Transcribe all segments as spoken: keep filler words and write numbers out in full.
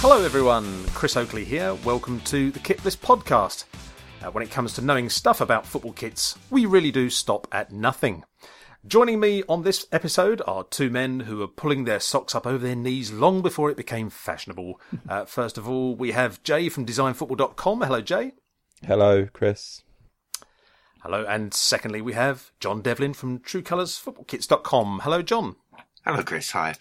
Hello everyone, Chris Oakley here. Welcome to the Kit Bliss podcast. Uh, when it comes to knowing stuff about football kits, we really do stop at nothing. Joining me on this episode are two men who are pulling their socks up over their knees long before it became fashionable. Uh, first of all, we have Jay from design football dot com. Hello, Jay. Hello, Chris. Hello, and secondly, we have John Devlin from true colours football kits dot com. Hello, John. Hello, Chris. Hi.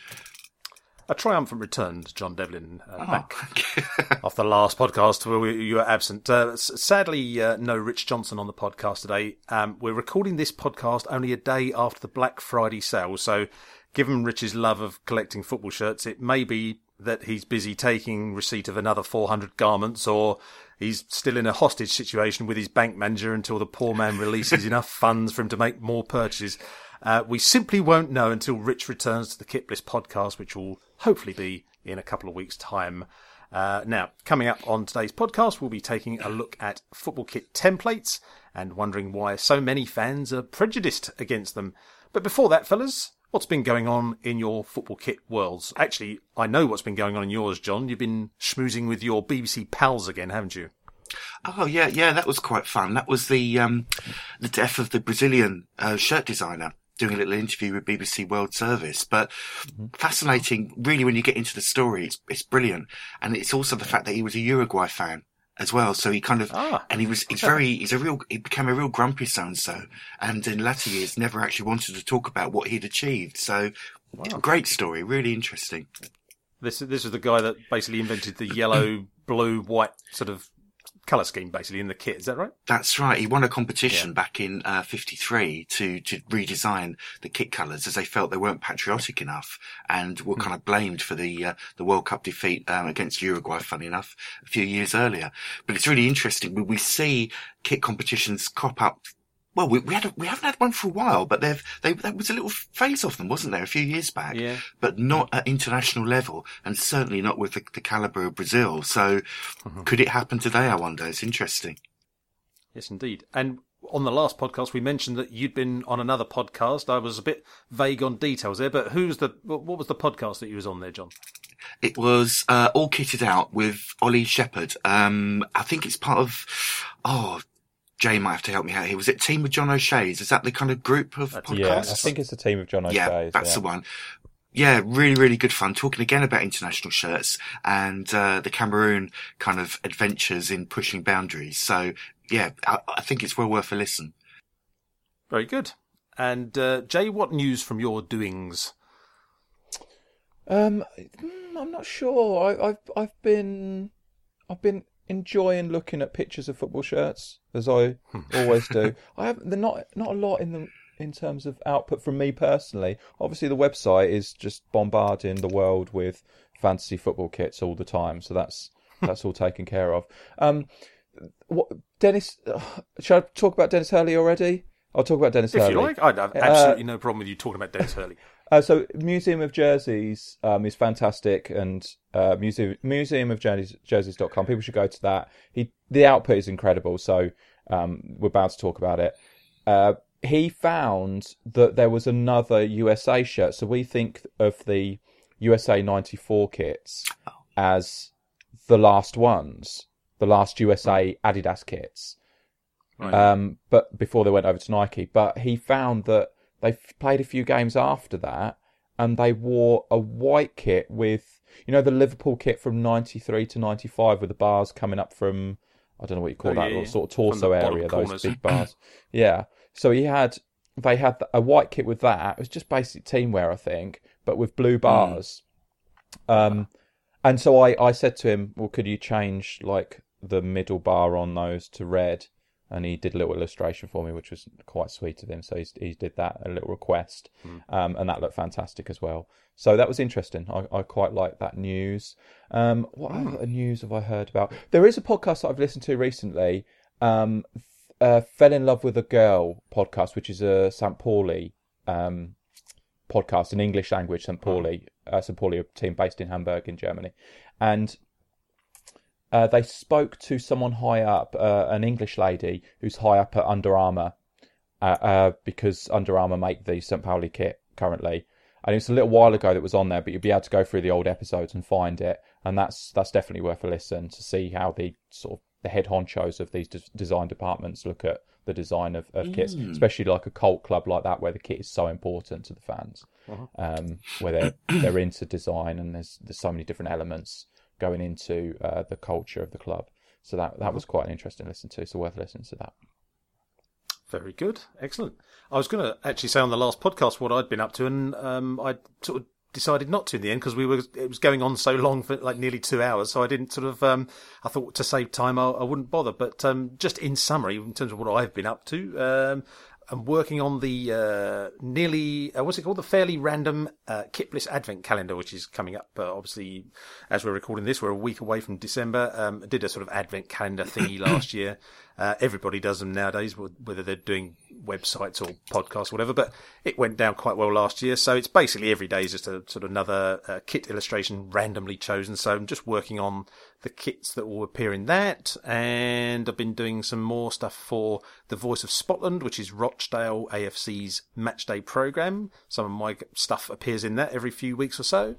A triumphant return to John Devlin uh, Oh, back off the last podcast where we, you were absent. Uh, sadly, uh, no Rich Johnson on the podcast today. Um, we're recording this podcast only a day after the Black Friday sale, so given Rich's love of collecting football shirts, it may be that he's busy taking receipt of another four hundred garments, or he's still in a hostage situation with his bank manager until the poor man releases enough funds for him to make more purchases. Uh, we simply won't know until Rich returns to the Kit Bliss podcast, which will hopefully be in a couple of weeks' time. Uh, now, coming up on today's podcast, we'll be taking a look at football kit templates and wondering why so many fans are prejudiced against them. But before that, fellas, what's been going on in your football kit worlds? Actually, I know what's been going on in yours, John. You've been schmoozing with your B B C pals again, haven't you? Oh, yeah, yeah, that was quite fun. That was the um, the death of the Brazilian uh, shirt designer, doing a little interview with B B C World Service. But mm-hmm. fascinating, really, when you get into the story, it's, it's brilliant. And it's also the fact that he was a Uruguay fan as well. So he kind of, ah, and he was, he's very, he's a real, he became a real grumpy so-and-so. And in latter years, never actually wanted to talk about what he'd achieved. So wow. Great story, really interesting. This, this was the guy that basically invented the yellow, blue, white sort of colour scheme, basically, in the kit. Is that right? That's right. He won a competition yeah. back in uh, fifty-three to to redesign the kit colours, as they felt they weren't patriotic enough and were mm. kind of blamed for the uh, the World Cup defeat um, against Uruguay, funny enough, a few years earlier. But it's really interesting. We, we see kit competitions crop up. Well, we, we had a, we haven't had one for a while, but they've they there was a little phase of them, wasn't there, a few years back? Yeah. But not at international level, and certainly not with the, the calibre of Brazil. So, mm-hmm. could it happen today? I wonder. It's interesting. Yes, indeed. And on the last podcast, we mentioned that you'd been on another podcast. I was a bit vague on details there, but who's the what was the podcast that you was on there, John? It was uh, All Kitted Out with Ollie Shepherd. Um, I think it's part of oh. Jay might have to help me out here. Was it Team of John O'Shea's? Is that the kind of group of that's, podcasts? Yeah, I think it's a Team of John O'Shea's. Yeah, that's yeah. the one. Yeah, really, really good fun. Talking again about international shirts and uh, the Cameroon kind of adventures in pushing boundaries. So, yeah, I, I think it's well worth a listen. Very good. And uh, Jay, what news from your doings? Um, I'm not sure. I, I've I've been I've been. enjoying looking at pictures of football shirts, as I always do. I have they're not not a lot in the in terms of output from me personally. Obviously, the website is just bombarding the world with fantasy football kits all the time, so that's that's all taken care of. Um, what Dennis? Uh, should I talk about Dennis Hurley already? I'll talk about Dennis if Hurley. If you like, I'd have absolutely uh, no problem with you talking about Dennis Hurley. Uh, so Museum of Jerseys um, is fantastic, and uh, museum museum of jerseys dot com. People should go to that. He the output is incredible, so um, we're bound to talk about it. Uh, he found that there was another U S A shirt, so we think of the U S A ninety-four kits as the last ones, the last U S A Adidas kits. Right. Um, but before they went over to Nike, but he found that they played a few games after that, and they wore a white kit with, you know, the Liverpool kit from ninety-three to ninety-five with the bars coming up from, I don't know what you call oh, that, yeah, yeah. sort of torso area, those corners. Big bars. Yeah. So he had, they had a white kit with that. It was just basic team wear, I think, but with blue bars. Mm. Um, and so I, I said to him, well, could you change like the middle bar on those to red? And he did a little illustration for me, which was quite sweet of him. So he's, he did that, a little request. Mm. Um, and that looked fantastic as well. So that was interesting. I, I quite like that news. Um, what mm. other news have I heard about? There is a podcast that I've listened to recently, um, uh, Fell in Love with a Girl podcast, which is a Saint Pauli um, podcast, an English language Saint Pauli, uh, Saint Pauli, a team based in Hamburg in Germany. And Uh, they spoke to someone high up, uh, an English lady who's high up at Under Armour, uh, uh, because Under Armour make the Saint Pauli kit currently. And it's a little while ago that it was on there, but you'll be able to go through the old episodes and find it. And that's that's definitely worth a listen to see how the sort of the head honchos of these de- design departments look at the design of, of mm. kits, especially like a cult club like that, where the kit is so important to the fans, uh-huh. um, where they're they're into design, and there's there's so many different elements going into uh, the culture of the club. So that that uh-huh. was quite an interesting listen to. So worth listening to that. Very good, excellent. I was going to actually say on the last podcast what I'd been up to, and um, I sort of decided not to in the end because we were it was going on so long for like nearly two hours. So I didn't sort of um, I thought to save time I, I wouldn't bother. But um, just in summary, in terms of what I've been up to, um, I'm working on the uh, nearly uh, what's it called, the fairly random uh, Kit Bliss Advent Calendar, which is coming up. Uh, obviously, as we're recording this, we're a week away from December. Um, I did a sort of Advent Calendar thingy last year. Uh, everybody does them nowadays, whether they're doing websites or podcasts or whatever, but it went down quite well last year. So it's basically every day is just a sort of another uh, kit illustration randomly chosen. So I'm just working on the kits that will appear in that. And I've been doing some more stuff for the Voice of Spotland, which is Rochdale A F C's matchday program. Some of my stuff appears in that every few weeks or so.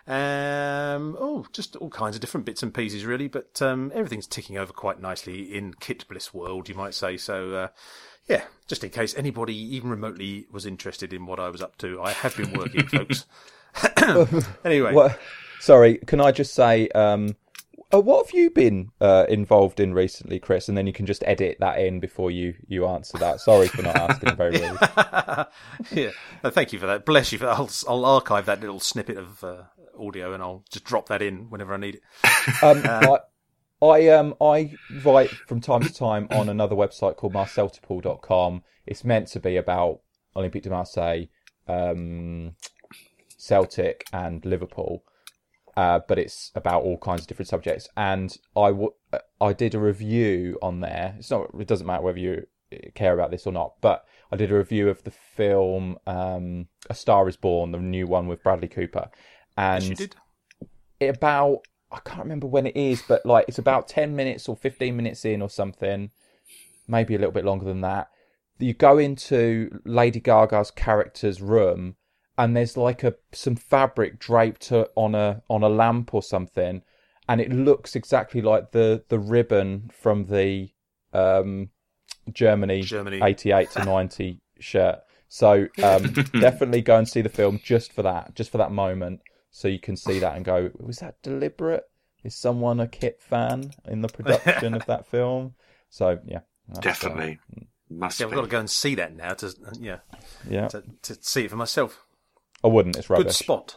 Um, oh, just all kinds of different bits and pieces, really. But um, everything's ticking over quite nicely in Kit Bliss world, you might say. So, uh, yeah, just in case anybody even remotely was interested in what I was up to, I have been working, folks. Anyway. What, sorry, can I just say, um, uh, what have you been uh, involved in recently, Chris? And then you can just edit that in before you, you answer that. Sorry for not asking very rude. Yeah, no, thank you for that. Bless you. For that. I'll, I'll archive that little snippet of uh, audio and I'll just drop that in whenever I need it. Um, uh, I, I um I write from time to time on another website called marceltipol dot com. It's meant to be about Olympique de Marseille, um, Celtic and Liverpool. Uh, but it's about all kinds of different subjects. And I, w- I did a review on there. It's not. It doesn't matter whether you care about this or not. But I did a review of the film um, A Star Is Born, the new one with Bradley Cooper. And yes, you did. It about I can't remember when it is, but like it's about ten minutes or fifteen minutes in or something, maybe a little bit longer than that. You go into Lady Gaga's character's room. And there's like a some fabric draped on a on a lamp or something, and it looks exactly like the, the ribbon from the um, Germany, Germany. eighty-eight to ninety shirt. So um, definitely go and see the film just for that, just for that moment, so you can see that and go, was that deliberate? Is someone a Kit fan in the production of that film? So yeah, definitely uh, must. Yeah, I've got to go and see that now to yeah, yeah, to, to see it for myself. I wouldn't. It's rubbish. Good spot.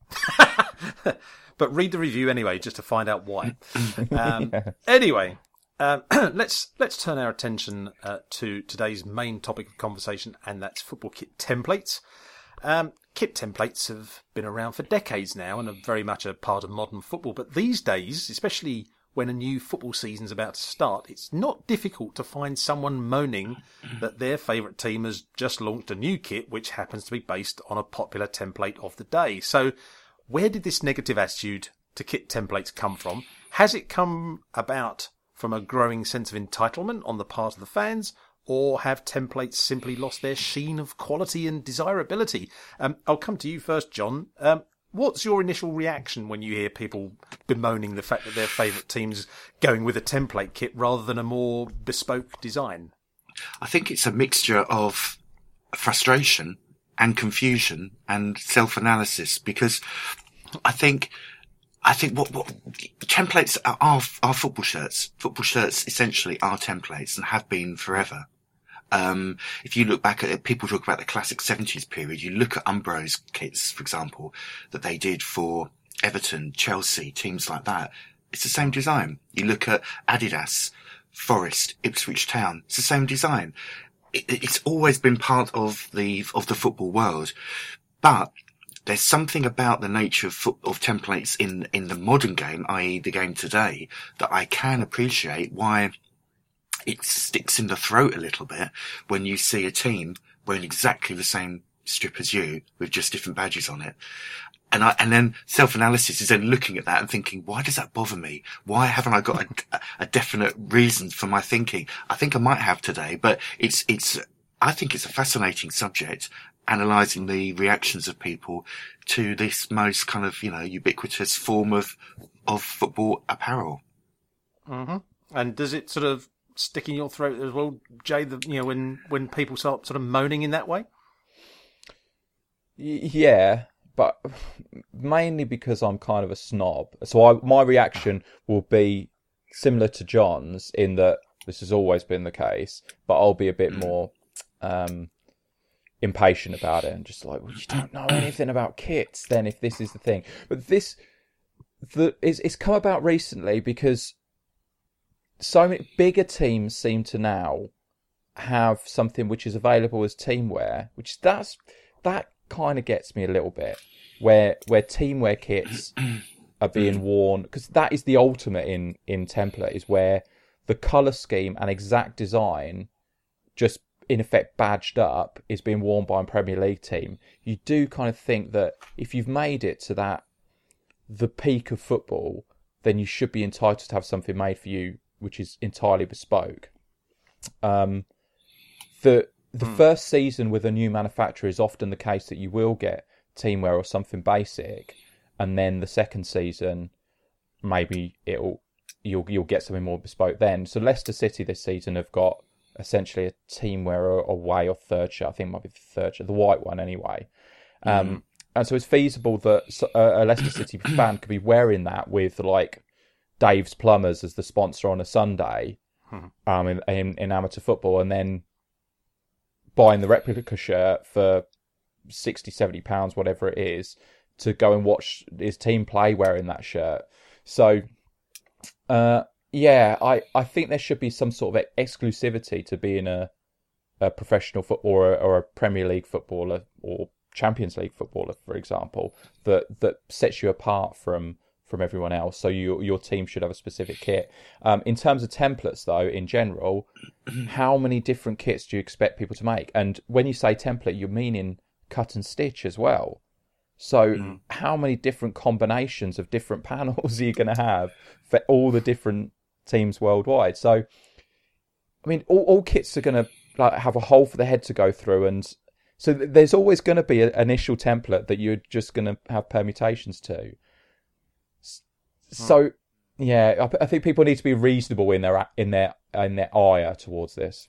But read the review anyway, just to find out why. Um, yeah. Anyway, um, let's let's turn our attention uh, to today's main topic of conversation, and that's football kit templates. Um, kit templates have been around for decades now and are very much a part of modern football. But these days, especially when a new football season's about to start, it's not difficult to find someone moaning that their favourite team has just launched a new kit which happens to be based on a popular template of the day. So where did this negative attitude to kit templates come from? Has it come about from a growing sense of entitlement on the part of the fans, or have templates simply lost their sheen of quality and desirability? Um, I'll come to you first, John. Um, What's your initial reaction when you hear people bemoaning the fact that their favourite team's going with a template kit rather than a more bespoke design? I think it's a mixture of frustration and confusion and self-analysis, because I think I think what, what templates are, are, are football shirts. Football shirts essentially are templates and have been forever. Um, if you look back at it, people talk about the classic seventies period. You look at Umbro's kits, for example, that they did for Everton, Chelsea, teams like that. It's the same design. You look at Adidas, Forest, Ipswich Town. It's the same design. It, it's always been part of the, of the football world. But there's something about the nature of foot, of templates in, in the modern game, that is the game today, that I can appreciate why it sticks in the throat a little bit when you see a team wearing exactly the same strip as you with just different badges on it. And I, and then self-analysis is then looking at that and thinking, why does that bother me? Why haven't I got a, a definite reason for my thinking? I think I might have today, but it's, it's, I think it's a fascinating subject. analysing the reactions of people to this most kind of, you know, ubiquitous form of, of football apparel. Mm-hmm. And does it sort of stick in your throat as well, Jay, the, you know, when, when people start sort of moaning in that way? Yeah, but mainly because I'm kind of a snob. So I, my reaction will be similar to John's in that this has always been the case, but I'll be a bit more um, impatient about it and just like, well, you don't know anything about kits then if this is the thing. But this the it's, it's come about recently because so many bigger teams seem to now have something which is available as teamwear, which that's that kind of gets me a little bit, where where teamwear kits are being worn, because that is the ultimate in in template, is where the colour scheme and exact design, just in effect badged up, is being worn by a Premier League team. You do kind of think that if you've made it to that the peak of football, then you should be entitled to have something made for you which is entirely bespoke. Um, the the mm. first season with a new manufacturer is often the case that you will get teamwear or something basic, and then the second season maybe it'll you'll you'll get something more bespoke then. So Leicester City this season have got essentially a teamwear away or third shirt. I think it might be the third shirt, the white one anyway. Um, mm. And so it's feasible that a Leicester City fan could be wearing that with like Dave's Plumbers as the sponsor on a Sunday hmm. um, in, in, in amateur football, and then buying the replica shirt for sixty, seventy pounds, whatever it is, to go and watch his team play wearing that shirt. So, uh, yeah, I, I think there should be some sort of exclusivity to being a, a professional footballer or, or a Premier League footballer or Champions League footballer, for example, that, that sets you apart from from everyone else. So you, your team should have a specific kit. Um, in terms of templates, though, in general, how many different kits do you expect people to make? And when you say template, you're meaning cut and stitch as well. So mm. how many different combinations of different panels are you going to have for all the different teams worldwide? So, I mean, all, all kits are going to like have a hole for the head to go through, and so there's always going to be an initial template that you're just going to have permutations to. So, yeah, I, I think people need to be reasonable in their in their in their ire towards this.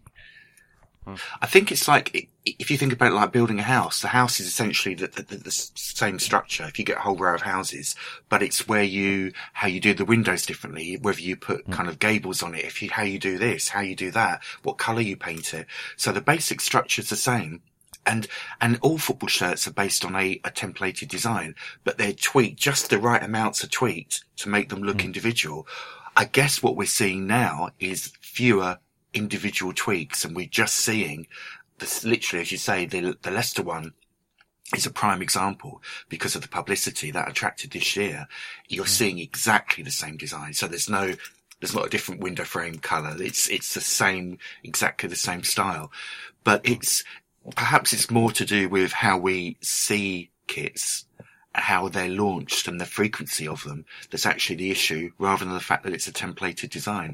I think it's like, if you think about it like building a house, the house is essentially the, the, the same structure. If you get a whole row of houses, but it's where you, how you do the windows differently, whether you put mm. kind of gables on it, if you, how you do this, how you do that, what colour you paint it. So the basic structure is the same. And, and all football shirts are based on a, a templated design, but they're tweaked, just the right amounts are tweaked to make them look mm. individual. I guess what we're seeing now is fewer individual tweaks, and we're just seeing this, literally, as you say, the, the Leicester one is a prime example because of the publicity that attracted this year. You're mm. seeing exactly the same design. So there's no, there's not a different window frame colour. It's, it's the same, exactly the same style, but it's, perhaps it's more to do with how we see kits, how they're launched and the frequency of them. That's actually the issue, rather than the fact that it's a templated design.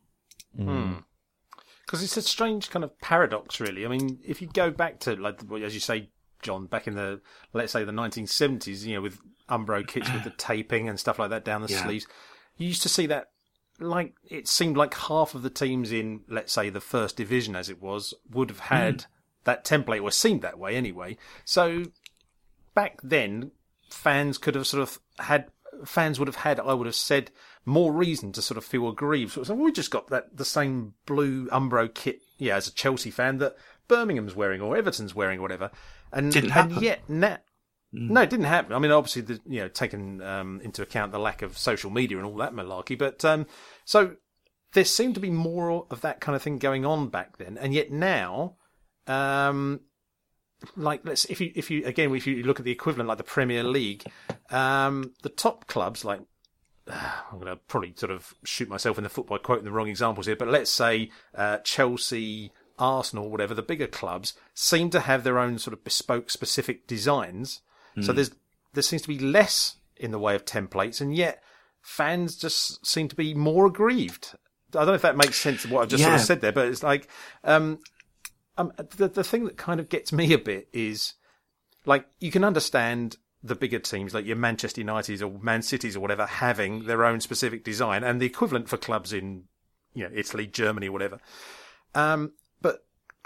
Mm. Because it's a strange kind of paradox, really. I mean, if you go back to, like, as you say, John, back in the, let's say, the nineteen seventies, you know, with Umbro kits with the taping and stuff like that down the yeah. sleeves, you used to see that, like, it seemed like half of the teams in, let's say, the first division, as it was, would have had mm. that template, or seemed that way anyway. So back then, fans could have sort of had, fans would have had, I would have said, more reason to sort of feel aggrieved. So we just got that the same blue Umbro kit, yeah, as a Chelsea fan, that Birmingham's wearing or Everton's wearing or whatever. And, didn't happen. And yet, na- mm. no, it didn't happen. I mean, obviously, the, you know, taking um, into account the lack of social media and all that malarkey. But um, so there seemed to be more of that kind of thing going on back then, and yet now, um, like let's if you if you again if you look at the equivalent like the Premier League, um, the top clubs like. I'm going to probably sort of shoot myself in the foot by quoting the wrong examples here, but let's say uh, Chelsea, Arsenal, whatever, the bigger clubs seem to have their own sort of bespoke, specific designs. Mm. So there's there seems to be less in the way of templates, and yet fans just seem to be more aggrieved. I don't know if that makes sense of what I've just yeah. sort of said there, but it's like um, um, the the thing that kind of gets me a bit is like, you can understand the bigger teams, like your Manchester Uniteds or Man Cities or whatever, having their own specific design, and the equivalent for clubs in, you know, Italy, Germany, whatever. Um, but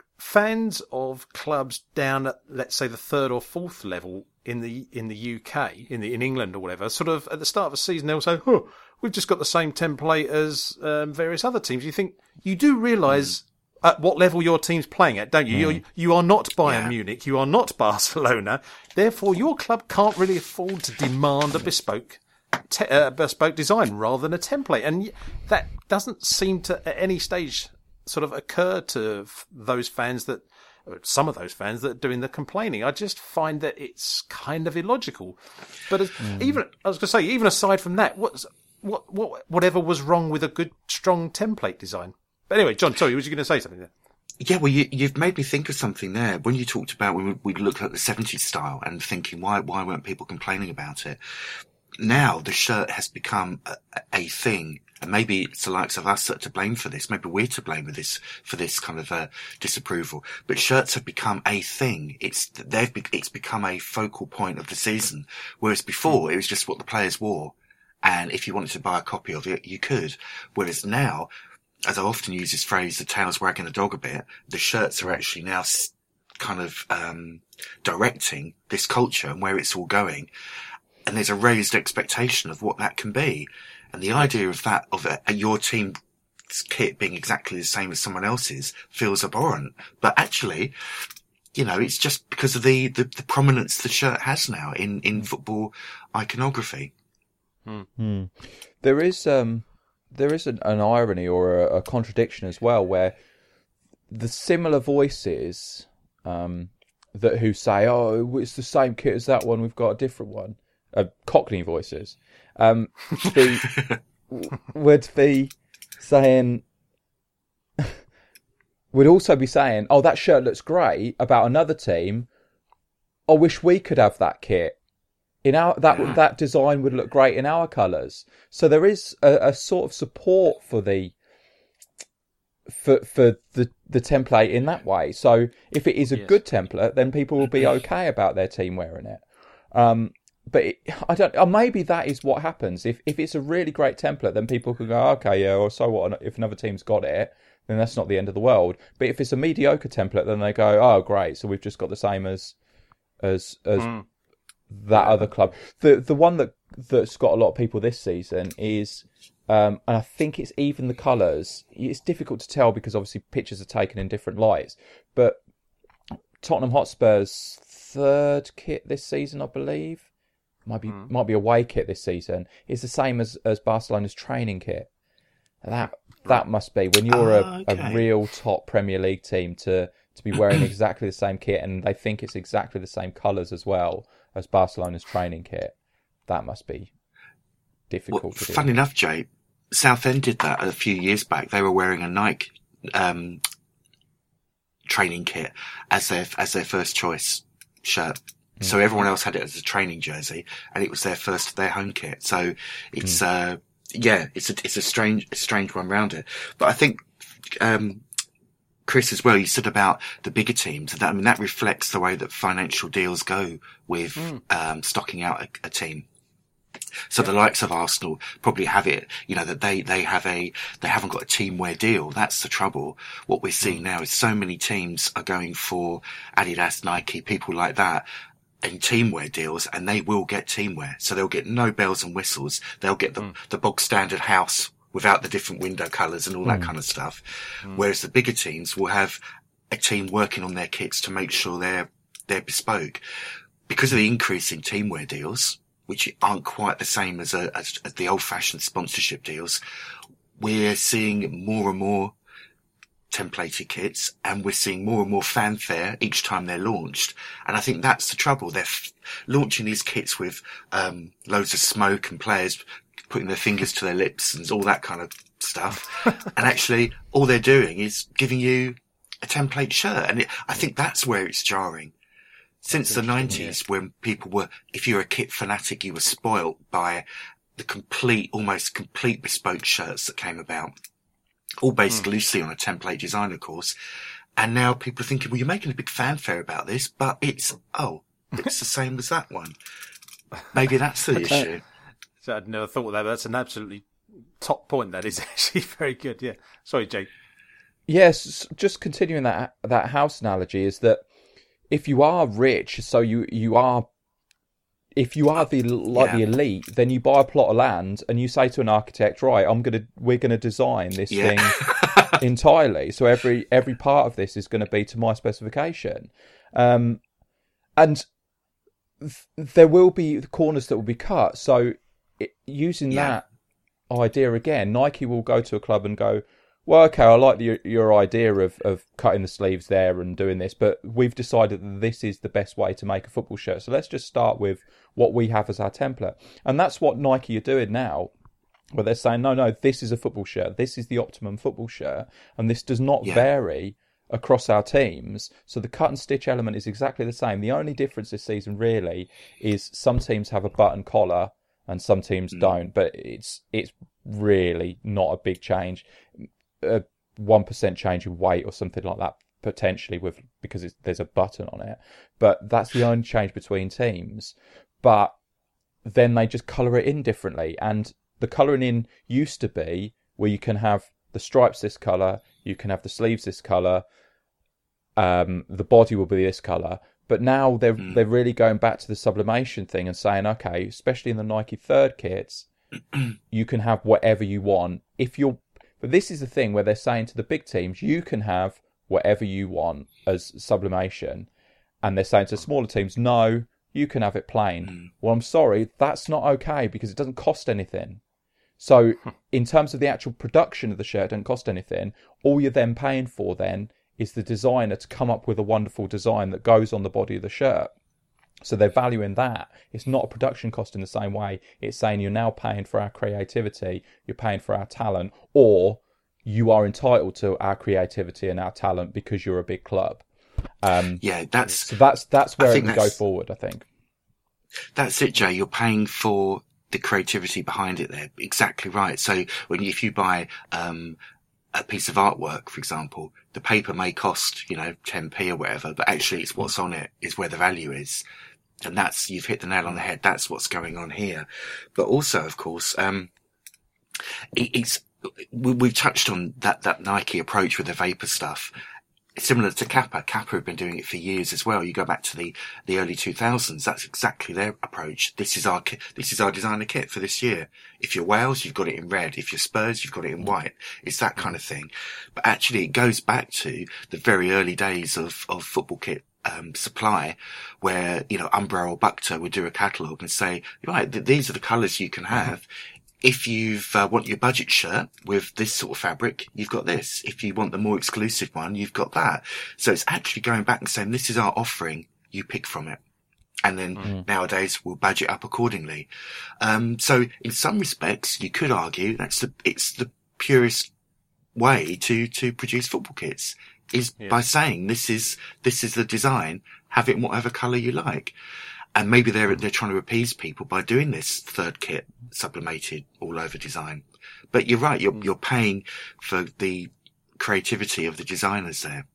fans of clubs down at, let's say, the third or fourth level in the in the U K, in the in England or whatever, sort of at the start of a season, they'll say, "Oh, we've just got the same template as um, various other teams." You think you do realise mm. at what level your team's playing at, don't you? Mm. You're, you are not Bayern yeah. Munich, you are not Barcelona. Therefore, your club can't really afford to demand a bespoke te- uh, bespoke design rather than a template, and that doesn't seem to at any stage sort of occur to f- those fans that. Some of those fans that are doing the complaining. I just find that it's kind of illogical. But as, mm. even, I was going to say, even aside from that, what's, what, what, whatever was wrong with a good, strong template design? But anyway, John, sorry, was you going to say something there? Yeah, well, you, you've made me think of something there. When you talked about, when we, we looked at the seventies style and thinking, why, why weren't people complaining about it? Now the shirt has become a, a thing. And maybe it's the likes of us that are to blame for this. Maybe we're to blame with this, for this kind of, uh, disapproval. But shirts have become a thing. It's, they've, be, it's become a focal point of the season. Whereas before, it was just what the players wore. And if you wanted to buy a copy of it, you could. Whereas now, as I often use this phrase, the tail's wagging the dog a bit, the shirts are actually now kind of, um, directing this culture and where it's all going. And there's a raised expectation of what that can be. And the idea of that, of a, your team's kit being exactly the same as someone else's feels abhorrent. But actually, you know, it's just because of the, the, the prominence the shirt has now in, in football iconography. Hmm. Hmm. There is, um, there is an, an irony or a, a contradiction as well, where the similar voices, um, that who say, oh, it's the same kit as that one, we've got a different one. Uh, Cockney voices, um, be, would be saying, would also be saying, oh, that shirt looks great about another team. I wish we could have that kit. In our that yeah. that design would look great in our colours. So there is a, a sort of support for the for for the the template in that way. So if it is a yes. good template, then people will be okay about their team wearing it. Um, But it, I don't. Or maybe that is what happens. If if it's a really great template, then people can go, okay, yeah. Or so what? If another team's got it, then that's not the end of the world. But if it's a mediocre template, then they go, oh, great. So we've just got the same as as as mm. that other club. The the one that that's got a lot of people this season is, um, and I think it's even the colours. It's difficult to tell because obviously pictures are taken in different lights. But Tottenham Hotspur's third kit this season, I believe. Might be mm. might be away kit this season. It's the same as, as Barcelona's training kit. That that must be when you're a, oh, okay. a real top Premier League team to, to be wearing exactly the same kit, and they think it's exactly the same colours as well as Barcelona's training kit. That must be difficult well, to do. Funny enough, Jay, Southend did that a few years back. They were wearing a Nike um, training kit as their as their first choice shirt. So everyone else had it as a training jersey, and it was their first, their home kit. So it's, mm. uh, yeah, it's a, it's a strange, a strange one round it. But I think, um, Chris as well, you said about the bigger teams, and that, I mean, that reflects the way that financial deals go with, mm. um, stocking out a, a team. So yeah. the likes of Arsenal probably have it, you know, that they, they have a, they haven't got a team wear deal. That's the trouble. What we're seeing mm. now is so many teams are going for Adidas, Nike, people like that, in teamwear deals, and they will get teamwear. So they'll get no bells and whistles. They'll get the, mm. the bog standard house without the different window colours and all mm. that kind of stuff. Mm. Whereas the bigger teams will have a team working on their kits to make sure they're, they're bespoke. Because of the increase in teamwear deals, which aren't quite the same as, a, as, as the old fashioned sponsorship deals, we're seeing more and more templated kits, and we're seeing more and more fanfare each time they're launched. And I think that's the trouble. They're f- launching these kits with um loads of smoke and players putting their fingers to their lips and all that kind of stuff. And actually, all they're doing is giving you a template shirt. And it, I think that's where it's jarring. Since the nineties, yeah. when people were, if you're a kit fanatic, you were spoilt by the complete, almost complete bespoke shirts that came about. All based mm. loosely on a template design, of course. And now people are thinking, well, you're making a big fanfare about this, but it's, oh, it's the same as that one. Maybe that's the issue. So I'd never thought of that, but that's an absolutely top point. That is actually very good. Yeah. Sorry, Jake. Yes, just continuing that that house analogy is that if you are rich, so you you are, if you are the like Yeah. the elite, then you buy a plot of land and you say to an architect, right, I'm gonna we're gonna design this Yeah. thing entirely. So every every part of this is going to be to my specification, um, and th- there will be corners that will be cut. So it, using Yeah. that idea again, Nike will go to a club and go, well, okay, I like the, your idea of, of cutting the sleeves there and doing this, but we've decided that this is the best way to make a football shirt. So let's just start with what we have as our template. And that's what Nike are doing now, where they're saying, no, no, this is a football shirt. This is the optimum football shirt. And this does not Yeah. vary across our teams. So the cut and stitch element is exactly the same. The only difference this season really is some teams have a button collar and some teams Mm. don't, but it's it's really not a big change. A one percent change in weight or something like that potentially, with because it's, there's a button on it, but that's the only change between teams. But then they just colour it in differently, and the colouring in used to be where you can have the stripes this colour, you can have the sleeves this colour, um, the body will be this colour. But now they're Mm. they're really going back to the sublimation thing and saying, okay, especially in the Nike third kits, you can have whatever you want. If you're, but this is the thing where they're saying to the big teams, you can have whatever you want as sublimation, and they're saying to smaller teams, no, you can have it plain. Mm. Well, I'm sorry, that's not okay because it doesn't cost anything. So in terms of the actual production of the shirt, it doesn't cost anything. All you're then paying for then is the designer to come up with a wonderful design that goes on the body of the shirt. So they're valuing that. It's not a production cost in the same way. It's saying you're now paying for our creativity, you're paying for our talent, or you are entitled to our creativity and our talent because you're a big club. Um, Yeah, that's so that's that's where I it think can go that's- forward, I think. that's it, Jay. You're paying for the creativity behind it there. Exactly right. So when you, if you buy um, a piece of artwork, for example, the paper may cost, you know, ten p or whatever, but actually it's what's on it is where the value is. And that's, you've hit the nail on the head. That's what's going on here. But also, of course, um, it, it's, we, we've touched on that, that Nike approach with the vapor stuff. Similar to Kappa. Kappa have been doing it for years as well. You go back to the, the early two thousands. That's exactly their approach. This is our kit. This is our designer kit for this year. If you're Wales, you've got it in red. If you're Spurs, you've got it in white. It's that kind of thing. But actually it goes back to the very early days of, of football kit, um, supply where, you know, Umbro or Bukta would do a catalogue and say, right, th- these are the colours you can have. If you uh, want your budget shirt with this sort of fabric, you've got this. If you want the more exclusive one, you've got that. So it's actually going back and saying, this is our offering, you pick from it. And then Mm. nowadays we'll budget up accordingly. Um, so in some respects, you could argue that's the, it's the purest way to, to produce football kits is Yes. by saying this is, this is the design, have it in whatever colour you like. And maybe they're, they're trying to appease people by doing this third kit sublimated all over design. But you're right, you're, you're paying for the creativity of the designers there.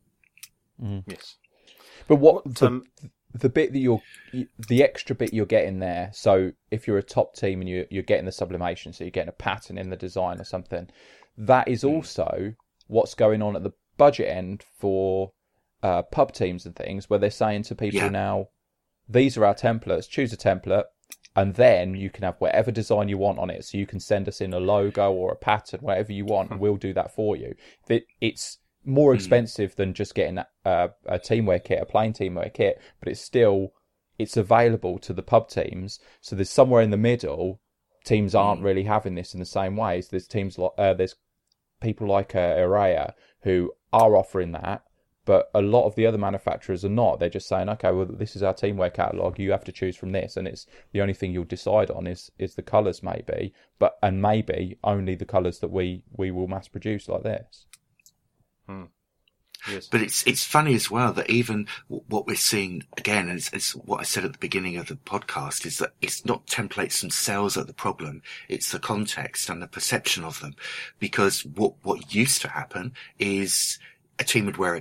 Yes. But what the, Um, the bit that you're, the extra bit you're getting there. So if you're a top team and you're you're getting the sublimation, so you're getting a pattern in the design or something, that is also what's going on at the budget end for uh, pub teams and things, where they're saying to people Yeah. now, these are our templates. Choose a template, and then you can have whatever design you want on it. So you can send us in a logo or a pattern, whatever you want, and we'll do that for you. It, it's more expensive than just getting a, a teamwear kit, a plain teamwear kit, but it's still it's available to the pub teams. So there's somewhere in the middle. Teams aren't really having this in the same ways. There's teams like uh, there's people like uh, Araya who are offering that, but a lot of the other manufacturers are not. They're just saying, okay, well, this is our teamwear catalogue. You have to choose from this, and it's the only thing you'll decide on is is the colours, maybe, but and maybe only the colours that we we will mass produce like this. Hmm. Yes. But it's it's funny as well that even w- what we're seeing again, and it's, it's what I said at the beginning of the podcast, is that it's not templates themselves that are the problem; it's the context and the perception of them. Because what what used to happen is a team would wear a kit,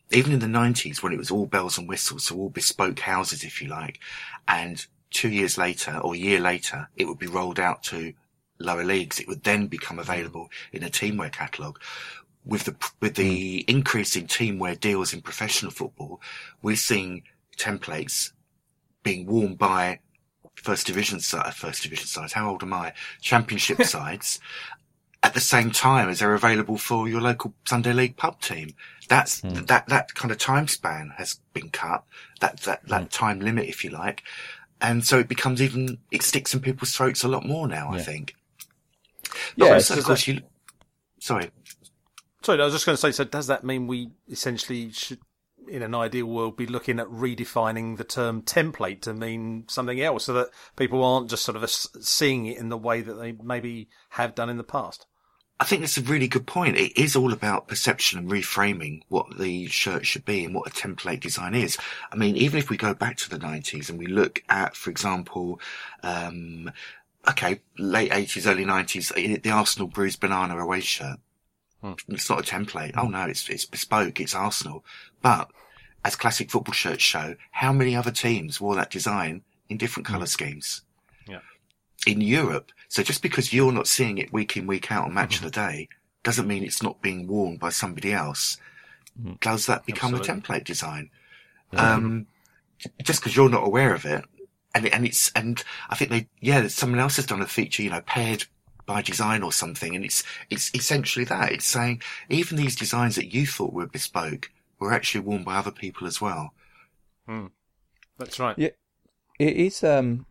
even in the nineties when it was all bells and whistles, so all bespoke houses, if you like, and two years later or a year later, it would be rolled out to lower leagues. It would then become available in a teamwear catalogue. With the, with the increase in teamwear deals in professional football, we're seeing templates being worn by first division side, first division sides. How old am I? Championship sides. At the same time as they're available for your local Sunday League pub team. That's, mm. that, that kind of time span has been cut. That, that, that mm. time limit, if you like. And so it becomes even, it sticks in people's throats a lot more now, yeah. I think. But yeah, also, of course, that... you, sorry. Sorry, I was just going to say, so does that mean we essentially should, in an ideal world, be looking at redefining the term template to mean something else so that people aren't just sort of seeing it in the way that they maybe have done in the past? I think that's a really good point. It is all about perception and reframing what the shirt should be and what a template design is. I mean, even if we go back to the nineties and we look at, for example, um, okay, late eighties, early nineties, the Arsenal bruised banana away shirt. Hmm. It's not a template. Oh no, it's, it's bespoke. It's Arsenal. But as classic football shirts show, how many other teams wore that design in different colour schemes? Yeah. In Europe. So just because you're not seeing it week in, week out on Match mm-hmm. of the Day doesn't mean it's not being worn by somebody else. Mm-hmm. Does that become Absolutely. a template design? Mm-hmm. Um, just because you're not aware of it. And, and it's, and I think they, yeah, someone else has done a feature, you know, paired by design or something. And it's, it's essentially that. It's saying even these designs that you thought were bespoke were actually worn by other people as well. Hmm. That's right. Yeah. It is, um,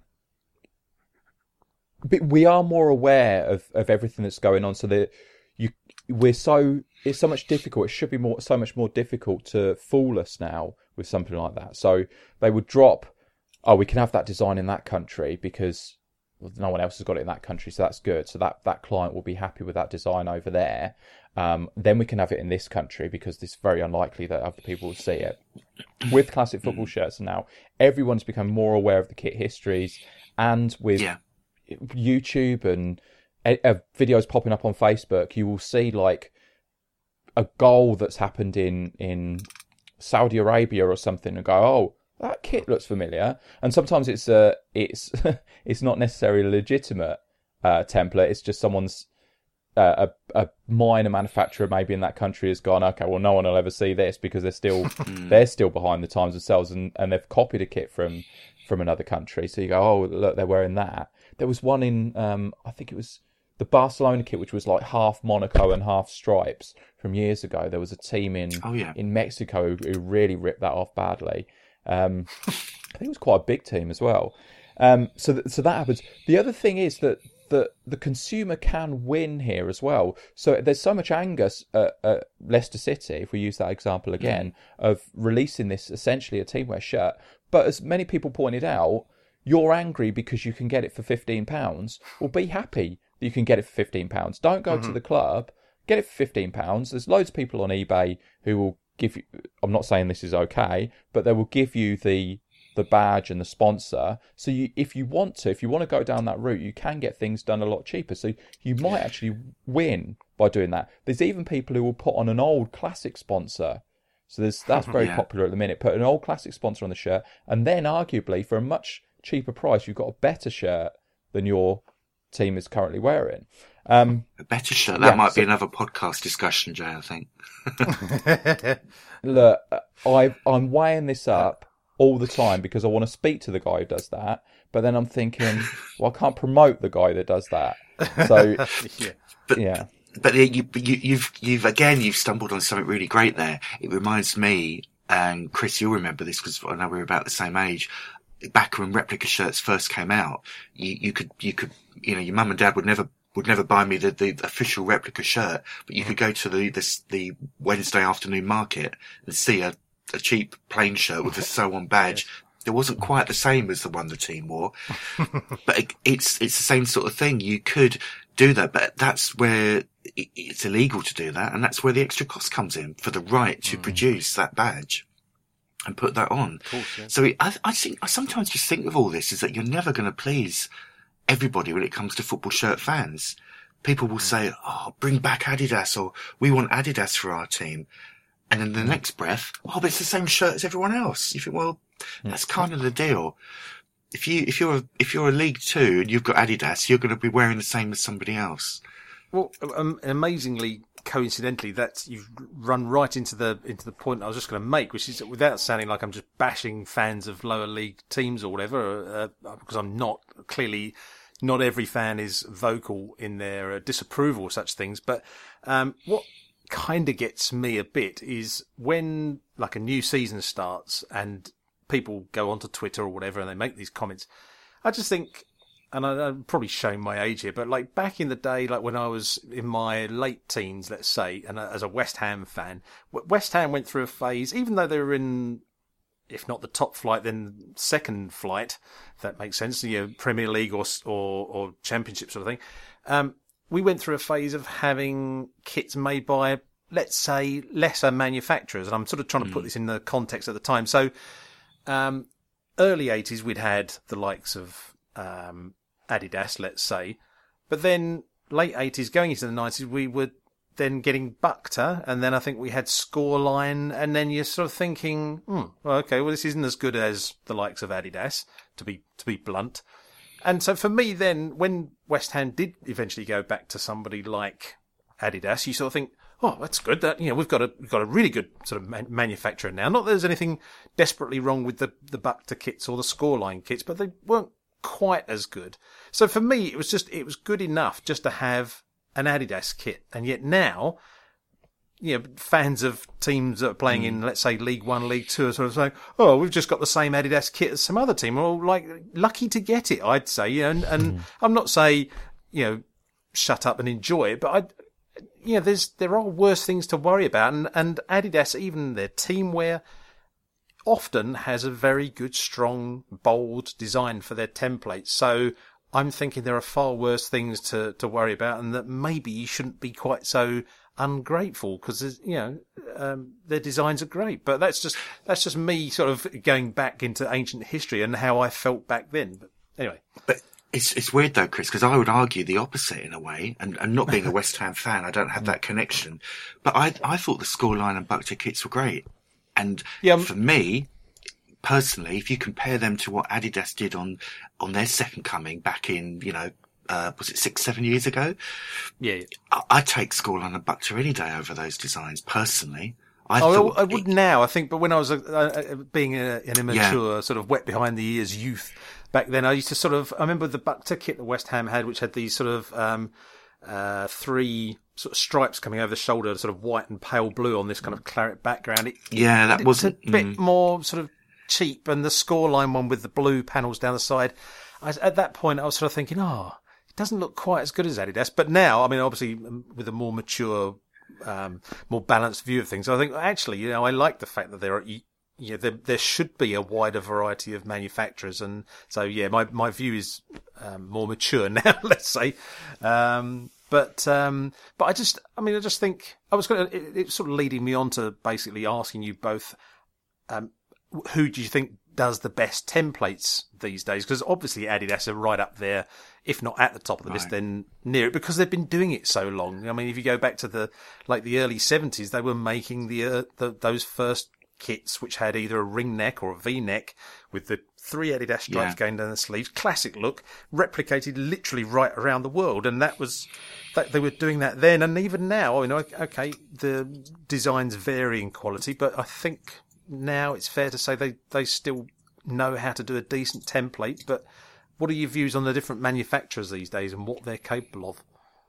but we are more aware of, of everything that's going on, so that you we're so it's so much difficult. It should be more so much more difficult to fool us now with something like that. So they would drop, oh, we can have that design in that country because well, no one else has got it in that country, so that's good. So that, that client will be happy with that design over there. Um, then we can have it in this country because it's very unlikely that other people will see it. With classic football shirts now, everyone's become more aware of the kit histories, and with yeah. YouTube and uh, videos popping up on Facebook, you will see like a goal that's happened in, in Saudi Arabia or something and go, oh, that kit looks familiar. And sometimes it's uh, it's it's not necessarily a legitimate uh, template. It's just someone's uh, a, a minor manufacturer maybe in that country has gone, okay, well, no one will ever see this because they're still they're still behind the times themselves, and, and they've copied a kit from from another country. So you go, oh, look, they're wearing that. There was one in, um, I think it was the Barcelona kit, which was like half Monaco and half stripes from years ago. There was a team in oh, yeah. in Mexico who, who really ripped that off badly. Um, I think it was quite a big team as well. Um, so, th- so that happens. The other thing is that the the consumer can win here as well. So there's so much anger at, at Leicester City, if we use that example again, mm. of releasing this essentially a teamwear shirt. But as many people pointed out, you're angry because you can get it for fifteen pounds. Well, be happy that you can get it for fifteen pounds. Don't go mm-hmm. to the club. Get it for fifteen pounds. There's loads of people on eBay who will give you... I'm not saying this is okay, but they will give you the the badge and the sponsor. So you, if you want to, if you want to go down that route, you can get things done a lot cheaper. So you might actually win by doing that. There's even people who will put on an old classic sponsor. So there's, that's very yeah. popular at the minute. Put an old classic sponsor on the shirt, and then arguably for a much cheaper price, you've got a better shirt than your team is currently wearing. Um, a better shirt? That yeah, might so, be another podcast discussion, Jay, I think. Look, I, I'm weighing this up all the time because I want to speak to the guy who does that, but then I'm thinking, well, I can't promote the guy that does that. So, yeah. But, yeah. But you, you, you've, you've, again, you've stumbled on something really great there. It reminds me, and Chris, you'll remember this because I know we're about the same age. Back when replica shirts first came out, you, you could, you could, you know, your mum and dad would never, would never buy me the, the official replica shirt, but you could go to the, the, the Wednesday afternoon market and see a, a cheap plain shirt with a sew on badge. It wasn't quite the same as the one the team wore, but it, it's, it's the same sort of thing. You could do that, but that's where it, it's illegal to do that. And that's where the extra cost comes in for the right to mm. produce that badge and put that on. Course, yeah. So it, I, I think, I sometimes just think of all this is that you're never going to please everybody when it comes to football shirt fans. People will say, oh, bring back Adidas, or we want Adidas for our team. And then the next breath, oh, but it's the same shirt as everyone else. You think, well, that's kind of the deal. If you if you're a, if you're a League Two and you've got Adidas, you're going to be wearing the same as somebody else. Well, um, amazingly, coincidentally, that you've run right into the into the point I was just going to make, which is, without sounding like I'm just bashing fans of lower league teams or whatever, uh, because I'm not. Clearly, not every fan is vocal in their uh, disapproval of such things. But um, what kind of gets me a bit is when, like, a new season starts and people go onto Twitter or whatever and they make these comments. I just think, and I, I'm probably showing my age here, but like back in the day, like when I was in my late teens, let's say, and as a West Ham fan, West Ham went through a phase, even though they were in, if not the top flight, then second flight, if that makes sense, you know, Premier League or or, or Championship sort of thing. Um, we went through a phase of having kits made by, let's say, lesser manufacturers, and I'm sort of trying to put this in the context at the time. So, um, early eighties, we'd had the likes of um, Adidas, let's say, but then late eighties, going into the nineties, we were then getting Bukta, and then I think we had Scoreline, and then you're sort of thinking, hmm, well, okay, well, this isn't as good as the likes of Adidas, to be to be blunt. And so for me then, when West Ham did eventually go back to somebody like Adidas, you sort of think, oh, that's good. That, you know, we've got a we've got a really good sort of man- manufacturer now. Not that there's anything desperately wrong with the the Bukta kits or the Scoreline kits, but they weren't quite as good. So for me, it was just it was good enough just to have an Adidas kit. And yet now, you know, fans of teams that are playing mm. in, let's say, League One, League Two, are sort of saying, "Oh, we've just got the same Adidas kit as some other team." Well, like, lucky to get it, I'd say. You know, and, and mm. I'm not saying, you know, shut up and enjoy it, but I. You know, there's there are worse things to worry about, and, and Adidas, even their team wear, often has a very good, strong, bold design for their templates. So I'm thinking there are far worse things to, to worry about, and that maybe you shouldn't be quite so ungrateful, because, you know, um, their designs are great. But that's just that's just me sort of going back into ancient history and how I felt back then. But anyway. But It's it's weird though, Chris, because I would argue the opposite in a way, and, and not being a West Ham fan, I don't have that connection. But I I thought the Scoreline and Bukta kits were great, and yeah, for me personally, if you compare them to what Adidas did on on their second coming back in, you know, uh, was it six seven years ago? Yeah, I, I'd take Scoreline and Bukta any day over those designs personally. I oh, thought I would it, now, I think, but when I was a, a, being a, an immature, yeah. sort of wet behind the ears youth back then, I used to sort of, I remember the Bukta kit that West Ham had, which had these sort of um, uh, three sort of stripes coming over the shoulder, sort of white and pale blue on this kind of claret background. It, yeah, that was a bit mm. more sort of cheap, and the Scoreline one with the blue panels down the side. I, at that point, I was sort of thinking, oh, it doesn't look quite as good as Adidas. But now, I mean, obviously, with a more mature, um, more balanced view of things, I think actually, you know, I like the fact that there are, you know, there, there should be a wider variety of manufacturers, and so yeah, my my view is um, more mature now, let's say. Um, but um, but I just, I mean, I just think I was going to. It, it's sort of leading me on to basically asking you both, um, who do you think does the best templates these days? Because obviously Adidas are right up there, if not at the top of the right. list, then near it, because they've been doing it so long. I mean, if you go back to the like the early seventies, they were making the, uh, the those first kits which had either a ring neck or a V neck with the three Adidas stripes yeah. going down the sleeves. Classic look, replicated literally right around the world, and that was that they were doing that then, and even now. You know, okay, the designs vary in quality, but I think now it's fair to say they, they still know how to do a decent template. But what are your views on the different manufacturers these days and what they're capable of?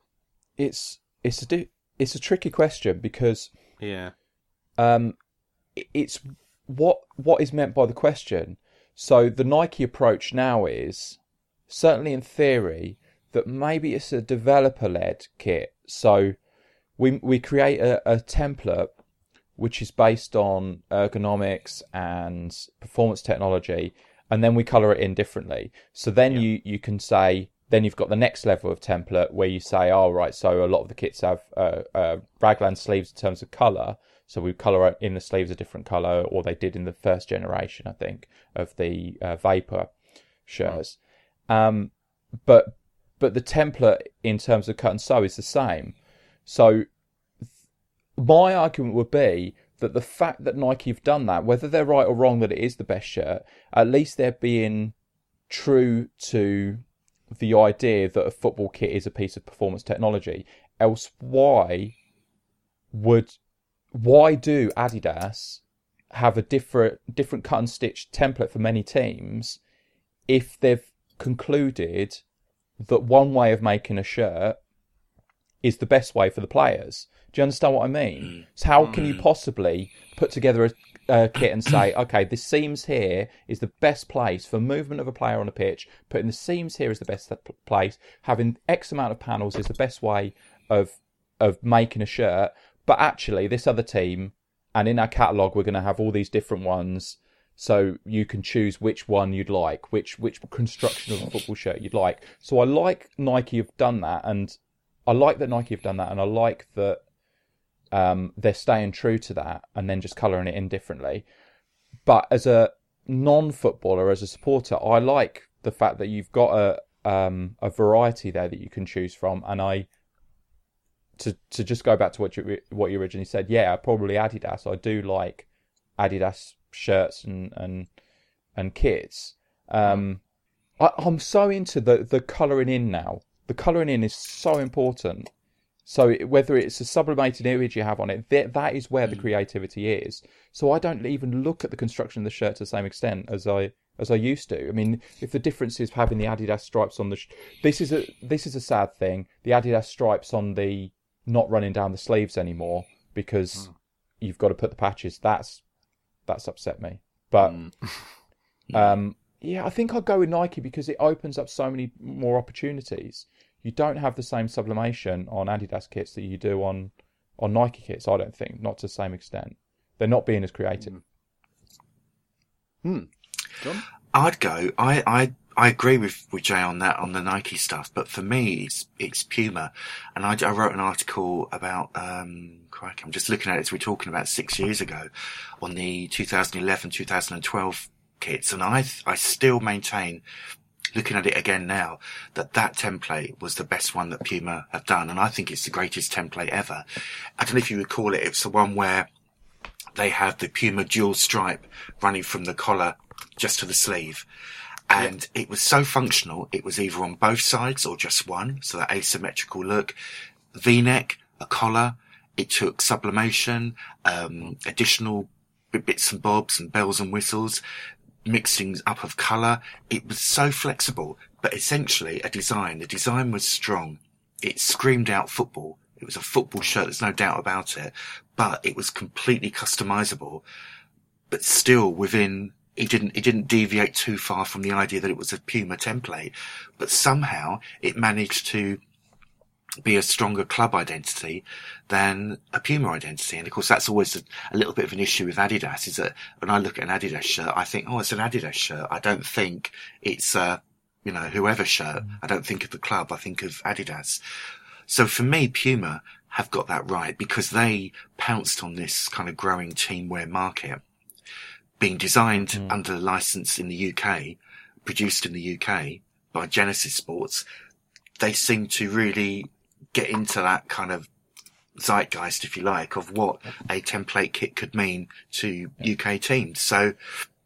It's it's a it's a tricky question, because yeah, um, it's what what is meant by the question. So the Nike approach now is, certainly in theory, that maybe it's a developer led kit. So we we create a, a template which is based on ergonomics and performance technology, and then we colour it in differently. So then yeah. you, you can say, then you've got the next level of template where you say, oh, right, so a lot of the kits have uh, uh, raglan sleeves in terms of colour, so we colour in the sleeves a different colour, or they did in the first generation, I think, of the uh, Vapor shirts. Right. Um, but but the template in terms of cut and sew is the same. So my argument would be that the fact that Nike have done that, whether they're right or wrong that it is the best shirt, at least they're being true to the idea that a football kit is a piece of performance technology. Else, why would why do Adidas have a different different cut and stitch template for many teams if they've concluded that one way of making a shirt is the best way for the players? Do you understand what I mean? So how can you possibly put together a, a kit and say, okay, the seams here is the best place for movement of a player on a pitch, putting the seams here is the best place, having X amount of panels is the best way of of making a shirt, but actually this other team, and in our catalogue we're going to have all these different ones, so you can choose which one you'd like, which which construction of a football shirt you'd like. So I like Nike have done that, and I like that Nike have done that, and I like that um, they're staying true to that and then just colouring it in differently. But as a non-footballer, as a supporter, I like the fact that you've got a um, a variety there that you can choose from. And I, to to just go back to what you what you originally said, yeah, probably Adidas. I do like Adidas shirts and and and kits. Um, I, I'm so into the the colouring in now. The colouring in is so important. So whether it's a sublimated image you have on it, that, that is where the creativity is. So I don't even look at the construction of the shirt to the same extent as I as I used to. I mean, if the difference is having the Adidas stripes on the, sh- this is a this is a sad thing. The Adidas stripes on the not running down the sleeves anymore because mm. you've got to put the patches. That's that's upset me. But mm. um, yeah, I think I'll go with Nike because it opens up so many more opportunities. You don't have the same sublimation on Adidas kits that you do on, on Nike kits, I don't think. Not to the same extent. They're not being as creative. Hmm. John? I'd go. I, I, I agree with, with Jay on that, on the Nike stuff. But for me, it's, it's Puma. And I, I wrote an article about, um, crikey, I'm just looking at it as we're talking about six years ago on the two thousand eleven, two thousand twelve kits. And I, I still maintain, looking at it again now, that that template was the best one that Puma have done. And I think it's the greatest template ever. I don't know if you recall it. It's the one where they have the Puma dual stripe running from the collar just to the sleeve. And yeah. It was so functional. It was either on both sides or just one. So that asymmetrical look, V-neck, a collar. It took sublimation, um, additional bits and bobs and bells and whistles, mixings up of colour. It was so flexible, but essentially a design. The design was strong. It screamed out football. It was a football shirt. There's no doubt about it, but it was completely customizable, but still within, it didn't, it didn't deviate too far from the idea that it was a Puma template, but somehow it managed to be a stronger club identity than a Puma identity. And of course, that's always a, a little bit of an issue with Adidas, is that when I look at an Adidas shirt, I think, oh, it's an Adidas shirt. I don't think it's a, you know, whoever shirt. I don't think of the club. I think of Adidas. So for me, Puma have got that right because they pounced on this kind of growing teamwear market, being designed mm. under license in the U K, produced in the U K by Genesis Sports. They seem to really get into that kind of zeitgeist, if you like, of what a template kit could mean to U K teams. So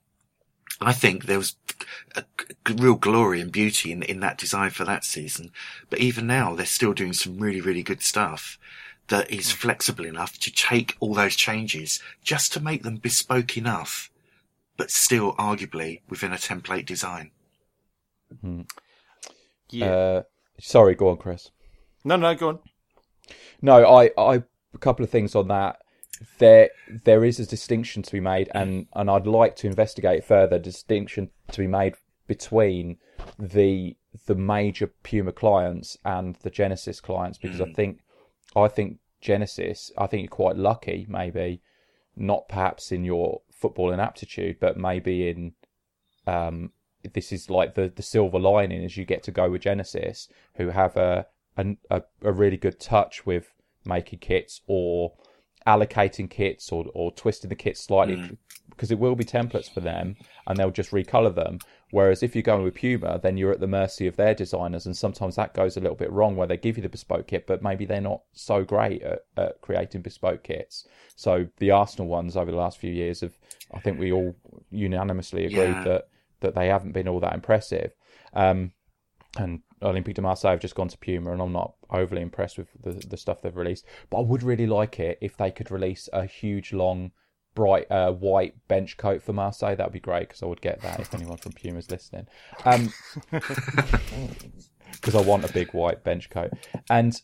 I think there was a real glory and beauty in, in that design for that season. But even now, they're still doing some really, really good stuff that is flexible enough to take all those changes just to make them bespoke enough, but still arguably within a template design. Mm-hmm. Yeah. Uh, sorry, go on, Chris. No, no, go on. No, I, I, a couple of things on that. There, there is a distinction to be made, and, and I'd like to investigate further. Distinction to be made between the the major Puma clients and the Genesis clients, because mm. I think, I think Genesis, I think you're quite lucky, maybe not perhaps in your footballing aptitude, but maybe in, um, this is like the the silver lining, is you get to go with Genesis, who have a a, a really good touch with making kits or allocating kits or or twisting the kits slightly, mm. because it will be templates for them and they'll just recolor them. Whereas if you're going with Puma, then you're at the mercy of their designers, and sometimes that goes a little bit wrong where they give you the bespoke kit, but maybe they're not so great at, at creating bespoke kits. So the Arsenal ones over the last few years have, I think we all unanimously agreed Yeah. that, that they haven't been all that impressive. Um, and Olympique de Marseille have just gone to Puma, and I'm not overly impressed with the, the stuff they've released. But I would really like it if they could release a huge, long, bright uh, white bench coat for Marseille. That would be great, because I would get that if anyone from Puma's listening. Um, because I want a big white bench coat. And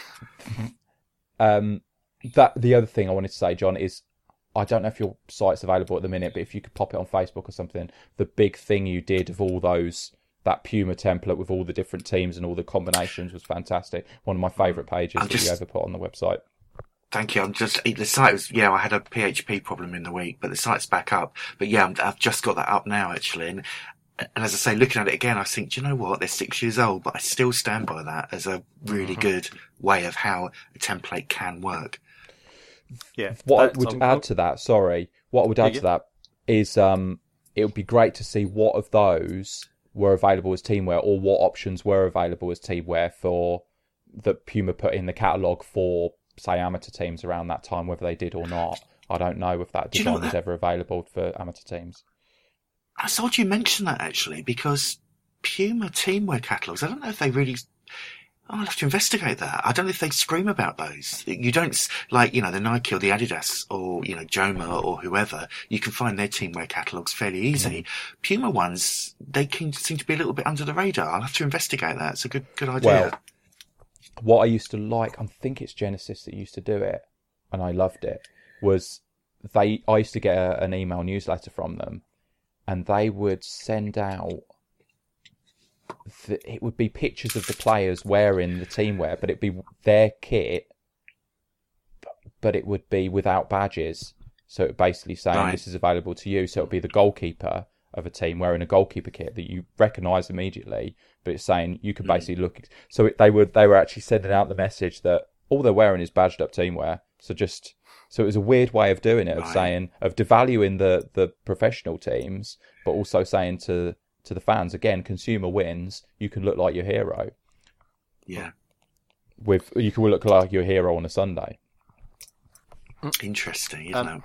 um, that the other thing I wanted to say, John, is I don't know if your site's available at the minute, but if you could pop it on Facebook or something, the big thing you did of all those, that Puma template with all the different teams and all the combinations was fantastic. One of my favourite pages I'm that just- you ever put on the website. Thank you. I'm just, the site was, yeah, I had a P H P problem in the week, but the site's back up. But yeah, I'm, I've just got that up now, actually. And, and as I say, looking at it again, I think, do you know what? They're six years old, but I still stand by that as a really good way of how a template can work. Yeah. What I That's would on- add to that, sorry, what I would add Yeah, to that is um, it would be great to see what of those were available as teamwear, or what options were available as teamwear for that Puma put in the catalogue for, say, amateur teams around that time, whether they did or not. I don't know if that Do you know design was that- ever available for amateur teams. I saw you mention that, actually, because Puma teamwear catalogues, I don't know if they really... I'll have to investigate that. I don't know if they scream about those. You don't, s- like, you know, the Nike or the Adidas or, you know, Joma or whoever, you can find their teamwear catalogues fairly easy. Puma ones, they can seem to be a little bit under the radar. I'll have to investigate that. It's a good, good idea. Well, what I used to like, I think it's Genesis that used to do it, and I loved it, was they, I used to get a, an email newsletter from them, and they would send out, the, it would be pictures of the players wearing the teamwear, but it'd be their kit, but it would be without badges. So it would basically saying, Right. this is available to you. So it would be the goalkeeper of a team wearing a goalkeeper kit that you recognise immediately, but it's saying you can basically look. So it, they would they were actually sending out the message that all they're wearing is badged up teamwear. So just so it was a weird way of doing it, of Right. saying, of devaluing the the professional teams, but also saying to to the fans, again, consumer wins. You can look like your hero. Yeah. With you can look like your hero on a Sunday. Interesting, isn't Um, it?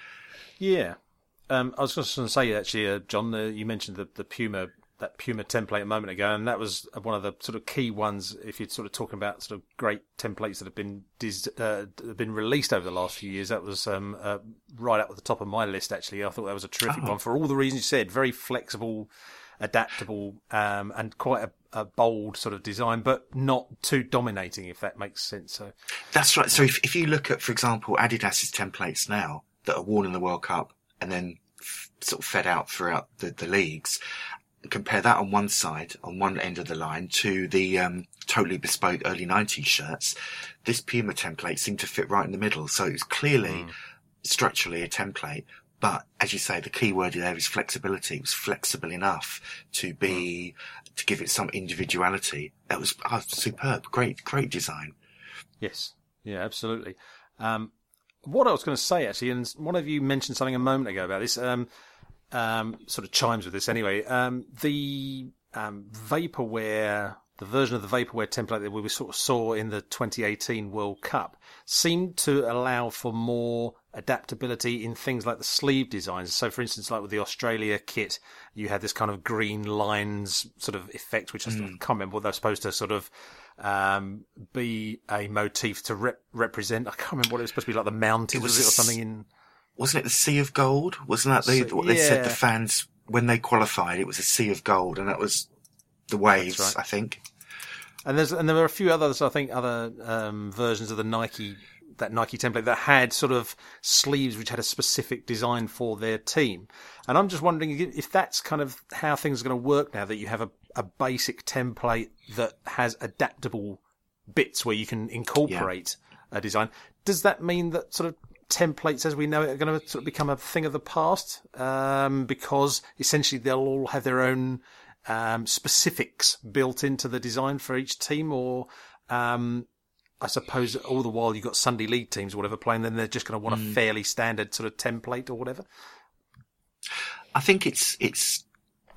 Yeah. Um, I was just going to say, actually, uh, John, uh, you mentioned the, the Puma, that Puma template a moment ago, and that was one of the sort of key ones. If you're sort of talking about sort of great templates that have been dis- uh, have been released over the last few years, that was um, uh, right up at the top of my list. Actually, I thought that was a terrific Oh. one for all the reasons you said. Very flexible, adaptable, um, and quite a, a bold sort of design, but not too dominating, if that makes sense. So, That's right. So if, if you look at, for example, Adidas's templates now that are worn in the World Cup and then f- sort of fed out throughout the, the leagues, compare that on one side, on one end of the line, to the um, totally bespoke early nineties shirts, this Puma template seemed to fit right in the middle. So it's clearly structurally a template. But as you say, the key word there is flexibility. It was flexible enough to be, to give it some individuality. That was oh, superb. Great, great design. yes, yeah, absolutely. Um, what I was going to say, actually, and one of you mentioned something a moment ago about this, um, um, sort of chimes with this anyway. Um, the um, vaporware, the version of the vaporware template that we sort of saw in the twenty eighteen World Cup seemed to allow for more adaptability in things like the sleeve designs. So, for instance, like with the Australia kit, you had this kind of green lines sort of effect, which I can't remember what they're supposed to sort of um, be a motif to rep- represent. I can't remember what it was supposed to be, like the mountains, It was was it, or s- something in... Wasn't it the Sea of Gold? Wasn't that the, So- what they said the yeah. fans, when they qualified, it was a Sea of Gold, and that was the waves, That's right. I think. And there's and there were a few others, I think, other um, versions of the Nike, that Nike template that had sort of sleeves which had a specific design for their team. And I'm just wondering if that's kind of how things are going to work now, that you have a, a basic template that has adaptable bits where you can incorporate a design. Does that mean that sort of templates as we know it are going to sort of become a thing of the past? Um, because essentially they'll all have their own um, specifics built into the design for each team, or um, I suppose all the while you've got Sunday league teams or whatever playing, then they're just going to want a fairly standard sort of template or whatever. I think it's it's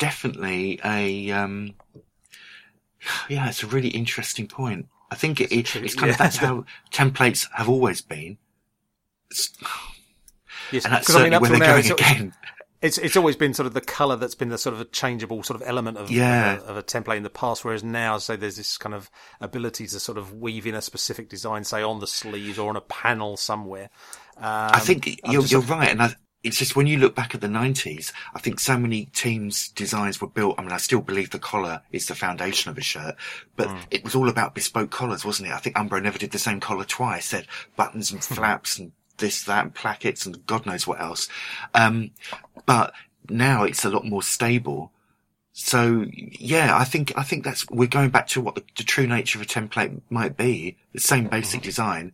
definitely a, um, yeah, it's a really interesting point. I think it, it, it's kind yeah. of, that's how templates have always been. It's, yes, and that's I mean, certainly up where till they're now, going it's, again. It's it's always been sort of the colour that's been the sort of a changeable sort of element of, yeah. of, a, of a template in the past, whereas now, say, there's this kind of ability to sort of weave in a specific design, say, on the sleeves or on a panel somewhere. Um, I think you're, just, you're right, and I, it's just when you look back at the nineties, I think so many teams' designs were built. I mean, I still believe the collar is the foundation of a shirt, but mm. it was all about bespoke collars, wasn't it? I think Umbro never did the same collar twice. They had buttons and flaps and this, that, and plackets and God knows what else. Um, but now it's a lot more stable. So yeah, I think, I think that's, we're going back to what the, the true nature of a template might be. The same basic design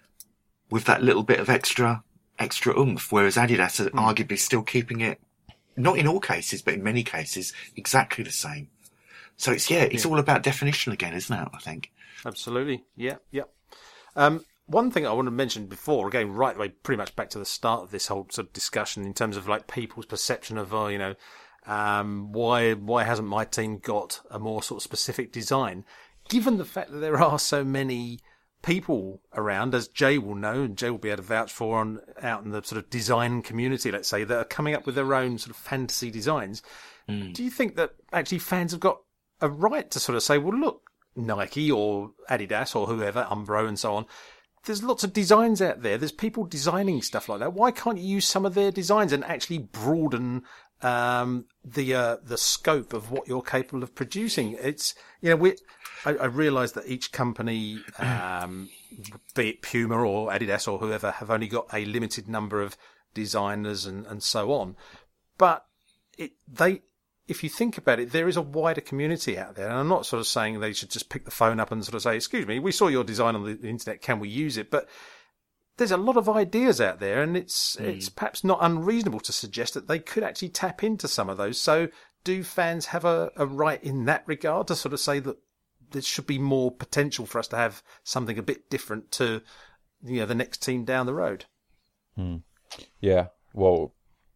with that little bit of extra, extra oomph, whereas Adidas are mm. arguably still keeping it, not in all cases, but in many cases, exactly the same. So it's, yeah, it's yeah. all about definition again, isn't it? I think. Absolutely. Yeah. Yeah. Um, One thing I want to mention before, again, right away, pretty much back to the start of this whole sort of discussion in terms of like people's perception of, uh, you know, um, why why hasn't my team got a more sort of specific design? Given the fact that there are so many people around, as Jay will know, and Jay will be able to vouch for on out in the sort of design community, let's say, that are coming up with their own sort of fantasy designs. Mm. Do you think that actually fans have got a right to sort of say, well, look, Nike or Adidas or whoever, Umbro and so on, there's lots of designs out there. There's people designing stuff like that. Why can't you use some of their designs and actually broaden um, the uh, the scope of what you're capable of producing? It's, you know, we. I, I realise that each company, um, be it Puma or Adidas or whoever, have only got a limited number of designers and, and so on. But it they. If you think about it, there is a wider community out there. And I'm not sort of saying they should just pick the phone up and sort of say, excuse me, we saw your design on the internet, can we use it? But there's a lot of ideas out there, and it's mm. it's perhaps not unreasonable to suggest that they could actually tap into some of those. So do fans have a, a right in that regard to sort of say that there should be more potential for us to have something a bit different to, you know, the next team down the road? Hmm. Yeah, well...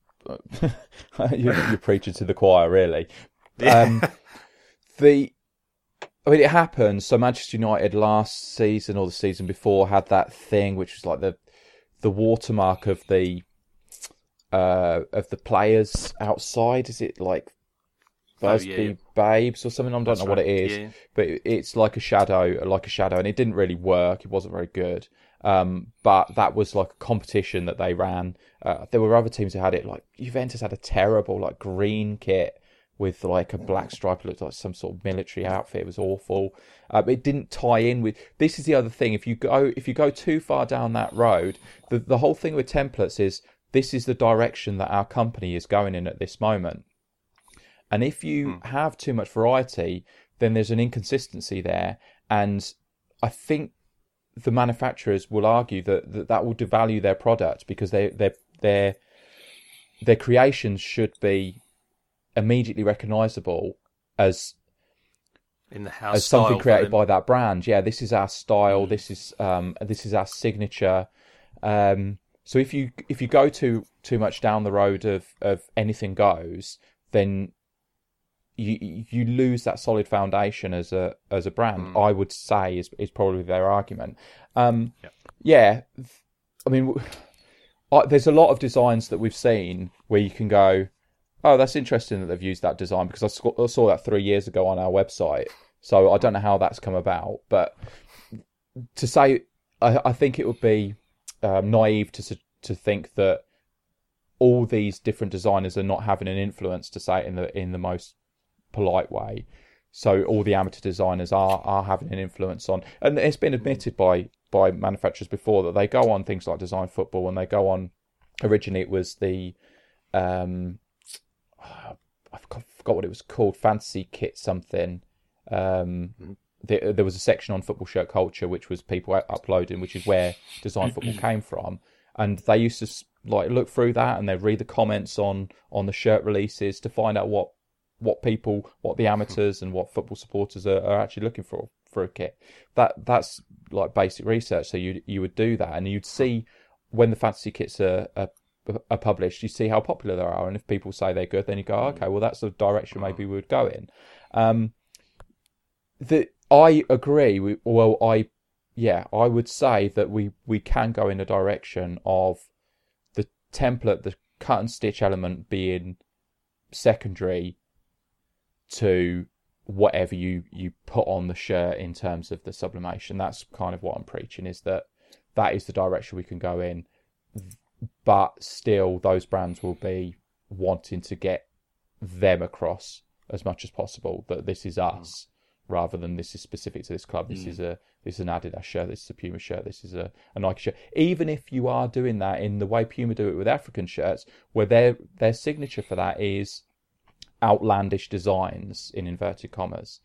you're, you're preaching to the choir, really. Yeah. Um, the, I mean, it happens. So Manchester United last season or the season before had that thing, which was like the the watermark of the uh, of the players outside. Is it like Busby oh, yeah, yeah. Babes or something? I don't That's know what right. it is, yeah. but it's like a shadow, like a shadow, and it didn't really work. It wasn't very good. Um, but that was like a competition that they ran. Uh, there were other teams who had it. Like Juventus had a terrible like green kit with like a black stripe. It looked like some sort of military outfit. It was awful. Uh, it didn't tie in with. This is the other thing. If you go if you go too far down that road, the the whole thing with templates is this is the direction that our company is going in at this moment. And if you hmm. have too much variety, then there's an inconsistency there. And I think the manufacturers will argue that, that that will devalue their product because they, their their their creations should be immediately recognisable as in the house as something created them. by that brand. Yeah, this is our style. Mm. This is um this is our signature. Um, so if you if you go too too much down the road of, of anything goes, then you you lose that solid foundation as a as a brand. Mm. I would say is is probably their argument. Um, yeah. yeah, I mean, I, there's a lot of designs that we've seen where you can go, oh, that's interesting that they've used that design because I saw, I saw that three years ago on our website. So I don't know how that's come about, but to say, I, I think it would be um, naive to to think that all these different designers are not having an influence, to say it in the in the most polite way. So all the amateur designers are are having an influence on, and it's been admitted by by manufacturers before that they go on things like Design Football, and they go on. Originally, it was the um, I forgot what it was called, Fantasy Kit something. Um, there, there was a section on football shirt culture, which was people uploading, which is where Design Football came from, and they used to like look through that and they'd read the comments on on the shirt releases to find out what. what people, what the amateurs and what football supporters are, are actually looking for for a kit. That that's like basic research. So you you would do that, and you'd see when the fantasy kits are, are are published, you see how popular they are, and if people say they're good, then you go, okay, well that's the direction maybe we would go in. Um, the I agree. We, well, I yeah, I would say that we we can go in a direction of the template, the cut and stitch element being secondary to whatever you you put on the shirt in terms of the sublimation. That's kind of what I'm preaching, is that that is the direction we can go in, but still those brands will be wanting to get them across as much as possible that this is us, mm. rather than this is specific to this club. This mm. is a this is an Adidas shirt, this is a Puma shirt, this is a, a Nike shirt. Even if you are doing that in the way Puma do it with African shirts, where their their signature for that is outlandish designs in inverted commas,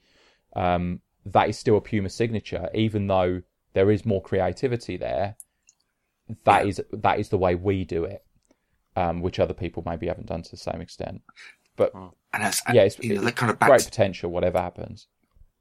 um, that is still a Puma signature, even though there is more creativity there. That yeah. is that is the way we do it, um, which other people maybe haven't done to the same extent. But and that's, yeah, it's, you know, it's that kind of backs, great potential, whatever happens.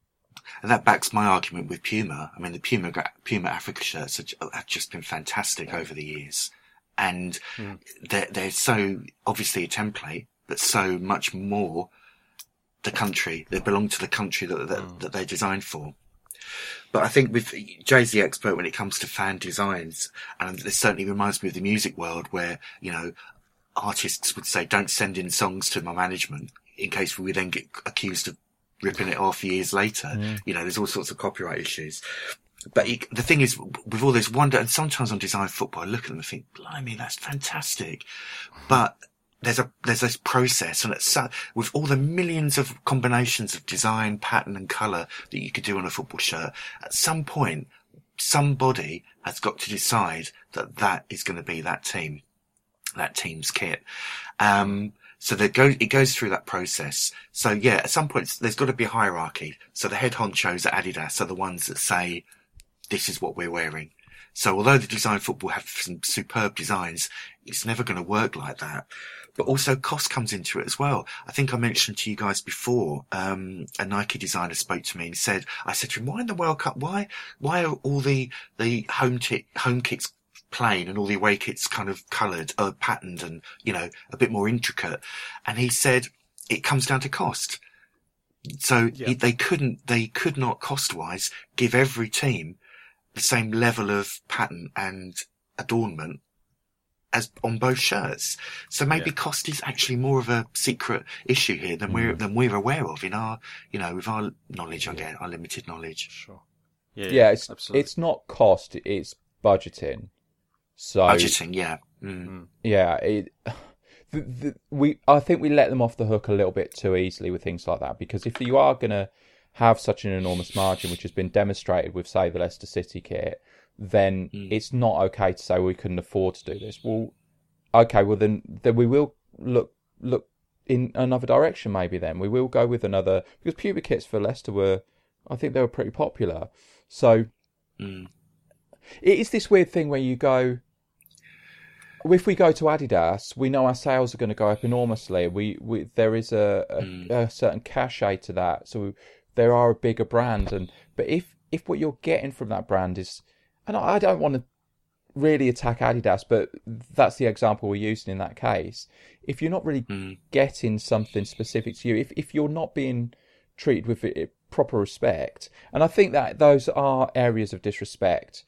And that backs my argument with Puma. I mean, the Puma Puma Africa shirts have, have just been fantastic over the years, and mm. they're they're so obviously a template, but so much more the country. They belong to the country that that, mm. that they're designed for. But I think with Jay's the expert when it comes to fan designs, and this certainly reminds me of the music world, where, you know, artists would say, don't send in songs to my management in case we then get accused of ripping it off years later. Mm. You know, there's all sorts of copyright issues. But you, the thing is, with all this wonder, and sometimes on Design Football, I look at them and think, blimey, that's fantastic. But there's a, there's this process, and it's so, with all the millions of combinations of design, pattern and colour that you could do on a football shirt, at some point, somebody has got to decide that that is going to be that team, that team's kit. Um, so there go, it goes through that process. So yeah, at some point, there's got to be a hierarchy. So the head honchos at Adidas are the ones that say, this is what we're wearing. So although the Design Football have some superb designs, it's never going to work like that. But also cost comes into it as well. I think I mentioned to you guys before, um, a Nike designer spoke to me and said, I said to him, why in the World Cup, why, why are all the, the home t- home kits plain and all the away kits kind of coloured or patterned and, you know, a bit more intricate? And he said, it comes down to cost. So yeah. he, they couldn't, they could not cost wise give every team the same level of pattern and adornment as on both shirts. So maybe yeah. cost is actually more of a secret issue here than mm. we're than we're aware of in our, you know, with our knowledge, I yeah. guess, our limited knowledge. Sure. Yeah, yeah, it's absolutely. It's not cost, it's budgeting. So budgeting, yeah, mm. yeah. It, the, the, we, I think we let them off the hook a little bit too easily with things like that, because if you are going to have such an enormous margin, which has been demonstrated with, say, the Leicester City kit, then mm. it's not okay to say, well, we couldn't afford to do this. Well, okay, well then, then we will look look in another direction. Maybe then we will go with another, because Puma kits for Leicester were, I think they were pretty popular. So mm. it is this weird thing where you go, if we go to Adidas, we know our sales are going to go up enormously. We, we there is a, a, mm. a certain cachet to that, so there are a bigger brand. And but if if what you're getting from that brand is, and I don't want to really attack Adidas, but that's the example we're using in that case. If you're not really mm. getting something specific to you, if if you're not being treated with it, proper respect, and I think that those are areas of disrespect.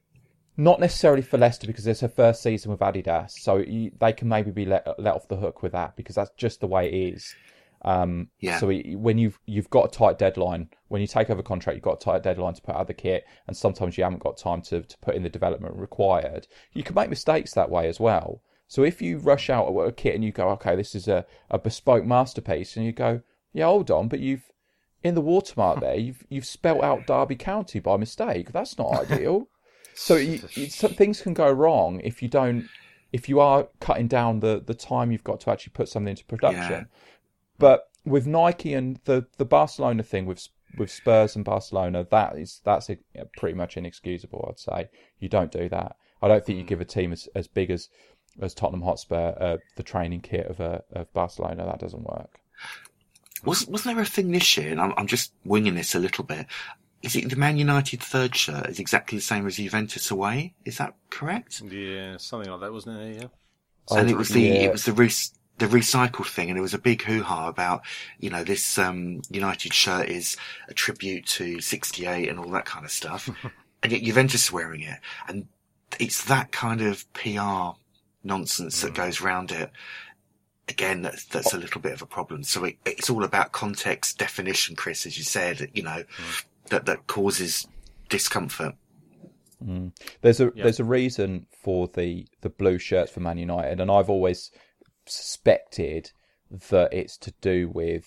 Not necessarily for Leicester, because it's her first season with Adidas, so you, they can maybe be let, let off the hook with that, because that's just the way it is. Um, yeah. So it, when you've you've got a tight deadline, when you take over a contract, you've got a tight deadline to put out the kit, and sometimes you haven't got time to, to put in the development required. You can make mistakes that way as well. So if you rush out a kit and you go, okay, this is a, a bespoke masterpiece, and you go, yeah, hold on, but you've in the watermark there, you've you've spelt out Derby County by mistake. That's not ideal. So you, you, some things can go wrong if you don't, if you are cutting down the, the time you've got to actually put something into production. Yeah. But with Nike and the, the Barcelona thing with with Spurs and Barcelona, that is that's a, pretty much inexcusable. I'd say you don't do that. I don't think you give a team as, as big as as Tottenham Hotspur uh, the training kit of a, of Barcelona. That doesn't work. Was wasn't there a thing this year? And I'm I'm just winging this a little bit. Is it the Man United third shirt is exactly the same as Juventus away? Is that correct? Yeah, something like that, wasn't it? Yeah. and it was the yeah. it was the re- the recycled thing, and it was a big hoo-ha about, you know, this um, United shirt is a tribute to sixty-eight and all that kind of stuff, and yet Juventus are wearing it, and it's that kind of P R nonsense mm. that goes around it. Again, that's, that's a little bit of a problem. So it, it's all about context, definition, Chris, as you said, you know, mm. that, that causes discomfort. Mm. There's a, yeah. there's a reason for the, the blue shirts for Man United. And I've always suspected that it's to do with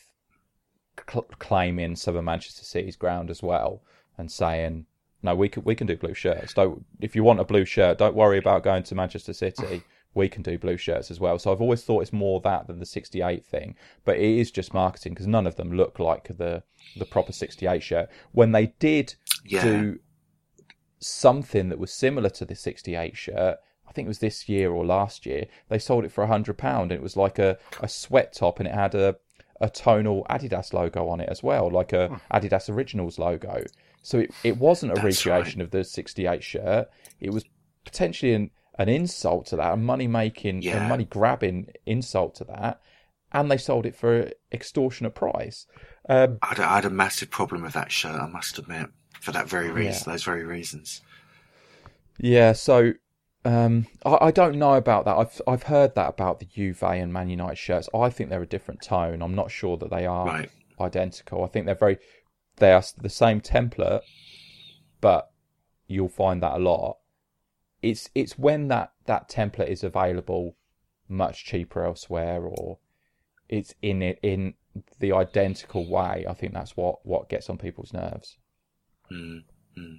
cl- claiming some of Manchester City's ground as well and saying, no, we can, we can do blue shirts. Don't, if you want a blue shirt, don't worry about going to Manchester City. We can do blue shirts as well. So I've always thought it's more that than the sixty-eight thing. But it is just marketing because none of them look like the the proper sixty-eight shirt. When they did yeah. do something that was similar to the sixty-eight shirt, I think it was this year or last year, they sold it for one hundred pounds. And it was like a, a sweat top and it had a, a tonal Adidas logo on it as well, like a Adidas Originals logo. So it, it wasn't a That's recreation right. of the sixty-eight shirt. It was potentially an... an insult to that, a money-making, yeah. a money-grabbing insult to that, and they sold it for an extortionate price. Um, I, had a, I had a massive problem with that shirt, I must admit, for that very reason, yeah. those very reasons. Yeah, so um, I, I don't know about that. I've I've heard that about the Juve and Man United shirts. I think they're a different tone. I'm not sure that they are right. identical. I think they're very, they are the same template, but you'll find that a lot. It's it's when that, that template is available much cheaper elsewhere, or it's in it in the identical way. I think that's what, what gets on people's nerves. Mm-hmm.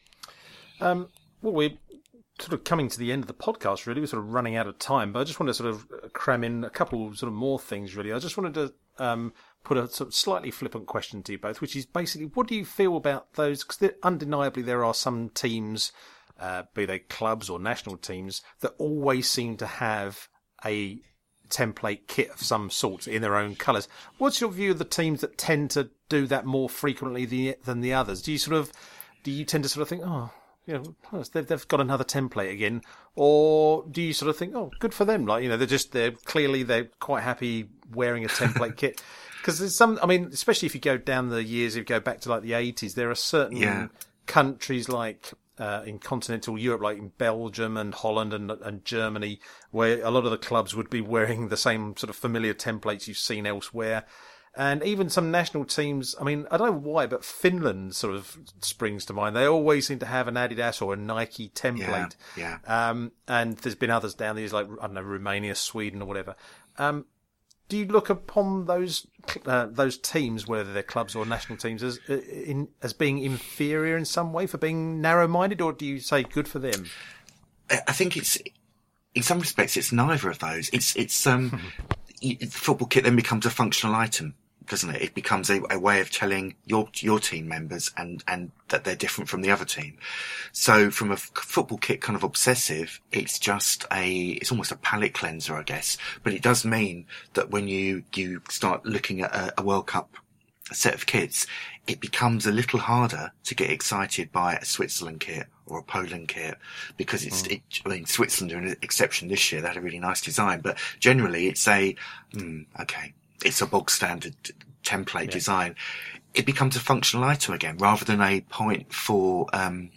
Um, well, we're sort of coming to the end of the podcast. Really, we're sort of running out of time, but I just want to sort of cram in a couple sort of more things. Really, I just wanted to um, put a sort of slightly flippant question to you both, which is basically, what do you feel about those? Because undeniably, there are some teams. Uh, be they clubs or national teams, that always seem to have a template kit of some sort in their own colours. What's your view of the teams that tend to do that more frequently the, than the others? Do you sort of, do you tend to sort of think, oh, you know, they've, they've got another template again, or do you sort of think, oh, good for them? Like, you know, they're just they're clearly they're quite happy wearing a template kit. Because there's some, I mean, especially if you go down the years, if you go back to like the eighties, there are certain yeah. countries like. Uh, in continental Europe, like in Belgium and Holland and, and Germany, where a lot of the clubs would be wearing the same sort of familiar templates you've seen elsewhere. And even some national teams, I mean, I don't know why, but Finland sort of springs to mind. They always seem to have an Adidas or a Nike template. Yeah, yeah. Um, and there's been others down there, like, I don't know, Romania, Sweden or whatever. Um, do you look upon those uh, those teams, whether they're clubs or national teams, as uh, in, as being inferior in some way for being narrow-minded, or do you say good for them? I think it's, in some respects, it's neither of those. It's it's um, the football kit then becomes a functional item, doesn't it? It becomes a, a way of telling your your team members and and that they're different from the other team. So from a f- football kit kind of obsessive, it's just a, it's almost a palate cleanser, I guess. But it does mean that when you, you start looking at a, a World Cup set of kits, it becomes a little harder to get excited by a Switzerland kit or a Poland kit, because it's, mm. it, I mean, Switzerland are an exception this year. They had a really nice design, but generally it's a, mm, okay, it's a bog standard template yeah. design. It becomes a functional item again, rather than a point for, um,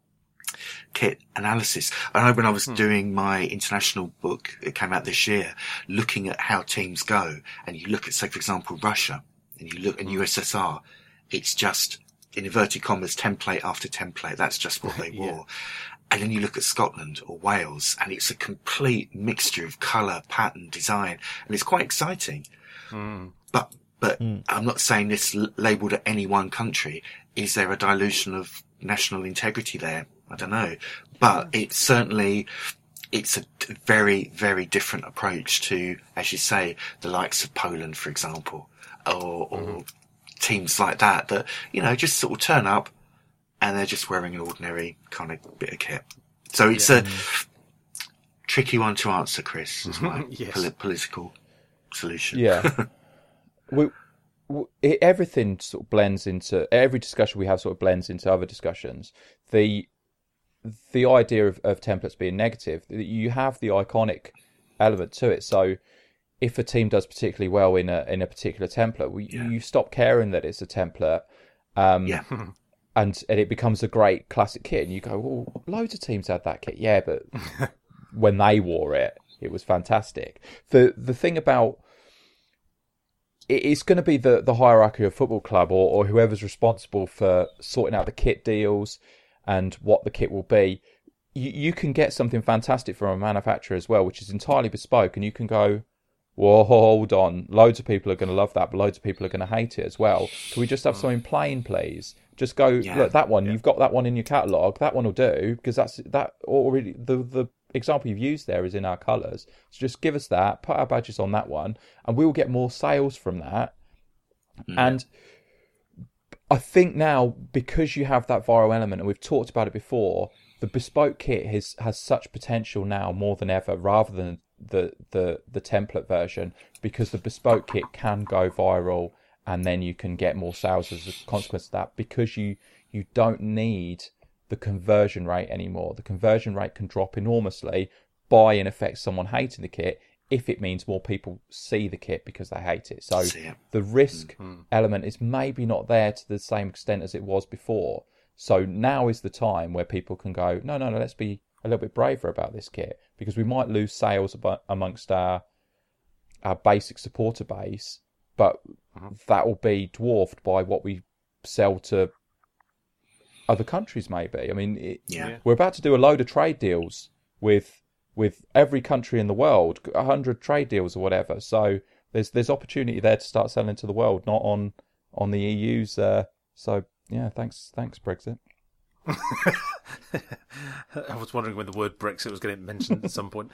kit analysis. I know when I was hmm. doing my international book, it came out this year, looking at how teams go, and you look at, say, for example, Russia, and you look at U S S R, it's just, in inverted commas, template after template. That's just what they wore. yeah. And then you look at Scotland or Wales, and it's a complete mixture of colour, pattern, design, and it's quite exciting. Hmm. But But mm. I'm not saying this l- labelled at any one country. Is there a dilution of national integrity there? I don't know. But it's certainly, it's a t- very, very different approach to, as you say, the likes of Poland, for example, or, or mm. teams like that, that, you know, just sort of turn up and they're just wearing an ordinary kind of bit of kit. So it's yeah. a tricky one to answer, Chris, is my yes. poli- political solution. Yeah. we, we, it, everything sort of blends into, every discussion we have sort of blends into other discussions. The the idea of, of templates being negative, you have the iconic element to it. So if a team does particularly well in a in a particular template, we, Yeah. you stop caring that it's a template, um, Yeah. and and it becomes a great classic kit. And you go, well, loads of teams had that kit, yeah, but when they wore it, it was fantastic. The the thing about it, it's going to be the the hierarchy of football club, or or whoever's responsible for sorting out the kit deals and what the kit will be. You you can get something fantastic from a manufacturer as well, which is entirely bespoke, and you can go, whoa, hold on. Loads of people are going to love that, but loads of people are going to hate it as well. Can we just have something plain, please? Just go, Yeah. look, that one, you've got that one in your catalogue. That one will do, because that's that already, the, the example you've used there is in our colours. So just give us that, put our badges on that one, and we will get more sales from that. Mm. And I think now, because you have that viral element, and we've talked about it before, the bespoke kit has, has such potential now more than ever, rather than the the the template version, because the bespoke kit can go viral, and then you can get more sales as a consequence of that, because you you don't need the conversion rate anymore. The conversion rate can drop enormously by, in effect, someone hating the kit, if it means more people see the kit because they hate it. So it. the risk Mm-hmm. element is maybe not there to the same extent as it was before. So now is the time where people can go, no, no, no, let's be a little bit braver about this kit, because we might lose sales about, amongst our our basic supporter base, but mm-hmm. that will be dwarfed by what we sell to other countries, maybe. I mean, it, yeah. we're about to do a load of trade deals with with every country in the world, a hundred trade deals or whatever. So there's there's opportunity there to start selling to the world, not on on the E U's. Uh, so yeah, thanks, thanks Brexit. I was wondering when the word Brexit was going to be mentioned at some point.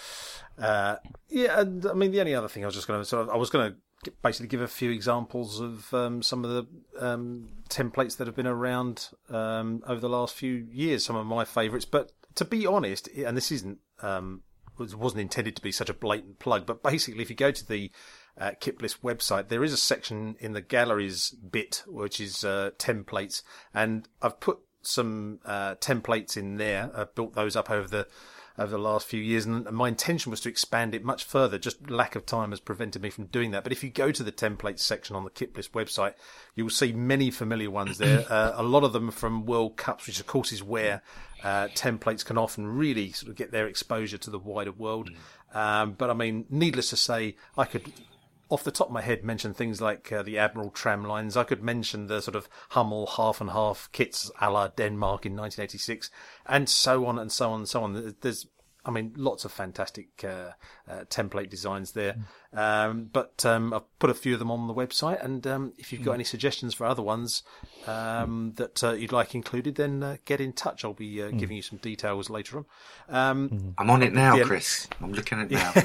Uh, yeah, and I mean the only other thing I was just going to sort of I was going to basically give a few examples of um, some of the um, templates that have been around um, over the last few years. Some of my favourites, but to be honest, and this isn't um, wasn't intended to be such a blatant plug, but basically, if you go to the uh, Kitbliss website, there is a section in the galleries bit which is uh, templates, and I've put some uh, templates in there. I've built those up over the over the last few years, and my intention was to expand it much further. Just lack of time has prevented me from doing that. But if you go to the templates section on the Kitbliss website, you will see many familiar ones there. Uh, a lot of them from World Cups, which of course is where uh, templates can often really sort of get their exposure to the wider world. Mm. Um, but I mean, needless to say, I could, off the top of my head, mention things like uh, the Admiral tram lines. I could mention the sort of Hummel half and half kits a la Denmark in nineteen eighty-six, and so on and so on and so on. There's, I mean, lots of fantastic uh, uh, template designs there. Mm. Um, but um, I've put a few of them on the website, and um, if you've got mm. any suggestions for other ones um, mm. that uh, you'd like included, then uh, get in touch. I'll be uh, mm. giving you some details later on. Um, mm. I'm on it now, yeah. Chris. I'm looking at it now.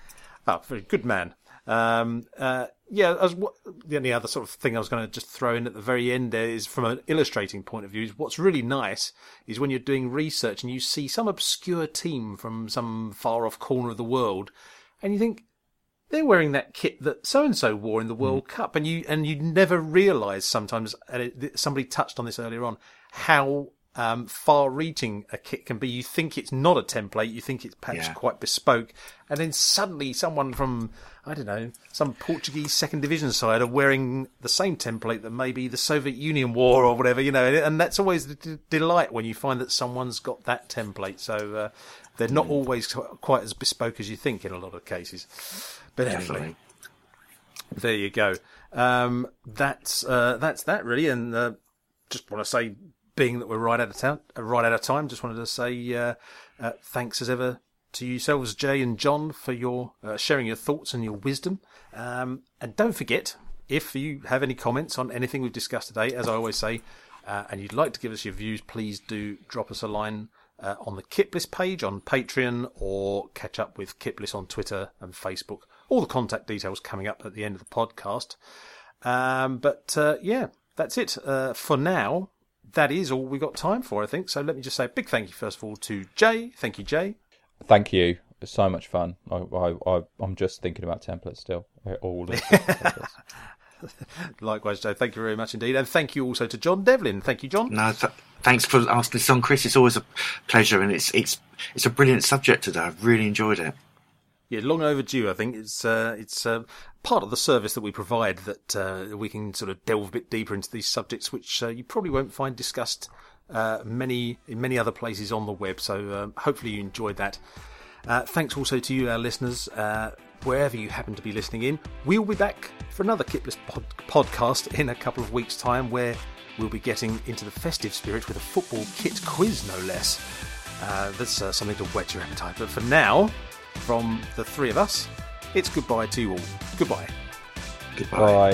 Oh, very good man. Um, uh, yeah, as what, the only other sort of thing I was going to just throw in at the very end there is, from an illustrating point of view, is what's really nice is when you're doing research and you see some obscure team from some far off corner of the world, and you think they're wearing that kit that so and so wore in the World mm. Cup, and you and you never realise sometimes. And it, somebody touched on this earlier on, how Um, far-reaching a kit can be. You think it's not a template, you think it's perhaps yeah. quite bespoke, and then suddenly someone from, I don't know, some Portuguese second division side are wearing the same template that maybe the Soviet Union wore or whatever, you know, and that's always the d- delight when you find that someone's got that template. So uh, they're not always quite as bespoke as you think in a lot of cases. But anyway, there you go. Um, that's uh, that's that really, and uh, just want to say, being that we're right out of town, right out of time, just wanted to say uh, uh, thanks as ever to yourselves, Jay and John, for your uh, sharing your thoughts and your wisdom. Um, and don't forget, if you have any comments on anything we've discussed today, as I always say, uh, and you'd like to give us your views, please do drop us a line uh, on the Kitbliss page on Patreon, or catch up with Kitbliss on Twitter and Facebook. All the contact details coming up at the end of the podcast. Um, but uh, yeah, that's it uh, for now. That is all we got time for, I think. So let me just say a big thank you, first of all, to Jay. Thank you, Jay. Thank you. It's so much fun. I, I, I, I'm just thinking about templates still. All of templates. Likewise, Jay. Thank you very much indeed. And thank you also to John Devlin. Thank you, John. No, th- thanks for asking this on, Chris. It's always a pleasure, and it's it's it's a brilliant subject today. I've really enjoyed it. Yeah, long overdue. I think it's uh, it's uh, part of the service that we provide, that uh, we can sort of delve a bit deeper into these subjects, which uh, you probably won't find discussed uh, many in many other places on the web. So um, hopefully you enjoyed that. Uh, thanks also to you, our listeners, uh, wherever you happen to be listening in. We'll be back for another Kitless pod- podcast in a couple of weeks' time, where we'll be getting into the festive spirit with a football kit quiz, no less. Uh, that's uh, something to whet your appetite. But for now, from the three of us, it's goodbye to you all. Goodbye. Goodbye. Bye.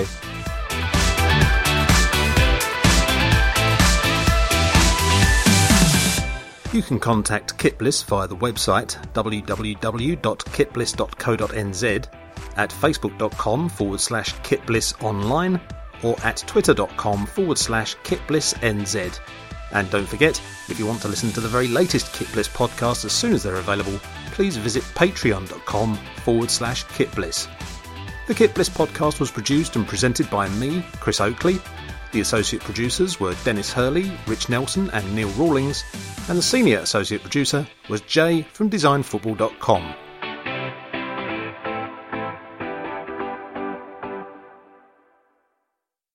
You can contact Kitbliss via the website w w w dot kitbliss dot co dot n z, at facebook.com forward slash kitblissonline, or at twitter.com forward slash kitblissnz. And don't forget, if you want to listen to the very latest Kitbliss podcasts as soon as they're available, please visit patreon.com forward slash kitbliss. The Kitbliss podcast was produced and presented by me, Chris Oakley. The associate producers were Dennis Hurley, Rich Nelson and Neil Rawlings, and the senior associate producer was Jay from design football dot com.